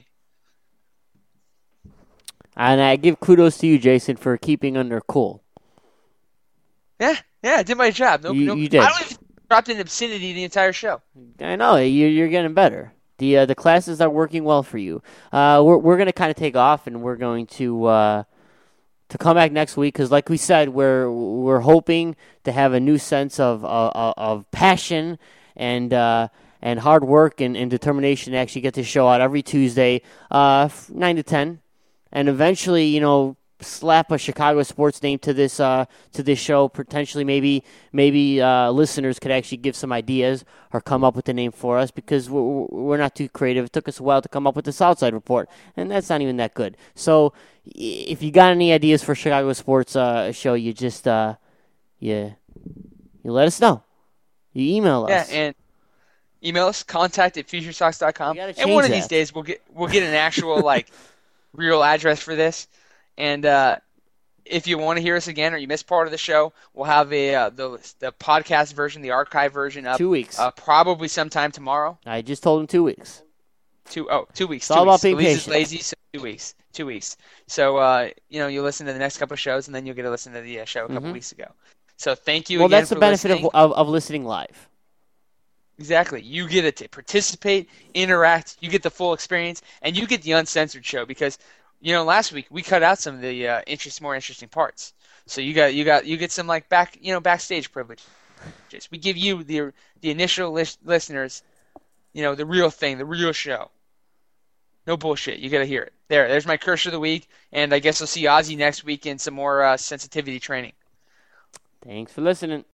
And I give kudos to you, Jason, for keeping under cool. Yeah, I did my job. You did. I don't even dropped in obscenity the entire show. I know you're getting better. The classes are working well for you. We're going to kind of take off, and we're going to come back next week because, like we said, we're hoping to have a new sense of passion and hard work and determination to actually get this show out every Tuesday, 9 to 10. And eventually, slap a Chicago sports name to this show. Potentially, maybe listeners could actually give some ideas or come up with a name for us because we're not too creative. It took us a while to come up with the Southside Report, and that's not even that good. So, if you got any ideas for Chicago sports show, you just you let us know. You email us. Yeah, and email us contact@futuresocks.com. And one of these days, we'll get an actual real address for this. And if you want to hear us again or you missed part of the show, we'll have the podcast version, the archive version up 2 weeks. Probably sometime tomorrow. I just told him 2 weeks. 2 weeks. It's all about being patient. Lisa's lazy, so 2 weeks. 2 weeks. So you listen to the next couple of shows, and then you'll get to listen to the show a couple weeks ago. So thank you again. Well, that's for the benefit listening. of listening live. Exactly. You get to participate, interact, you get the full experience, and you get the uncensored show because last week we cut out some of the more interesting parts. So you get some backstage privileges. We give you the initial listeners, the real thing, the real show. No bullshit. You got to hear it. There's my curse of the week, and I guess I'll see Ozzy next week in some more sensitivity training. Thanks for listening.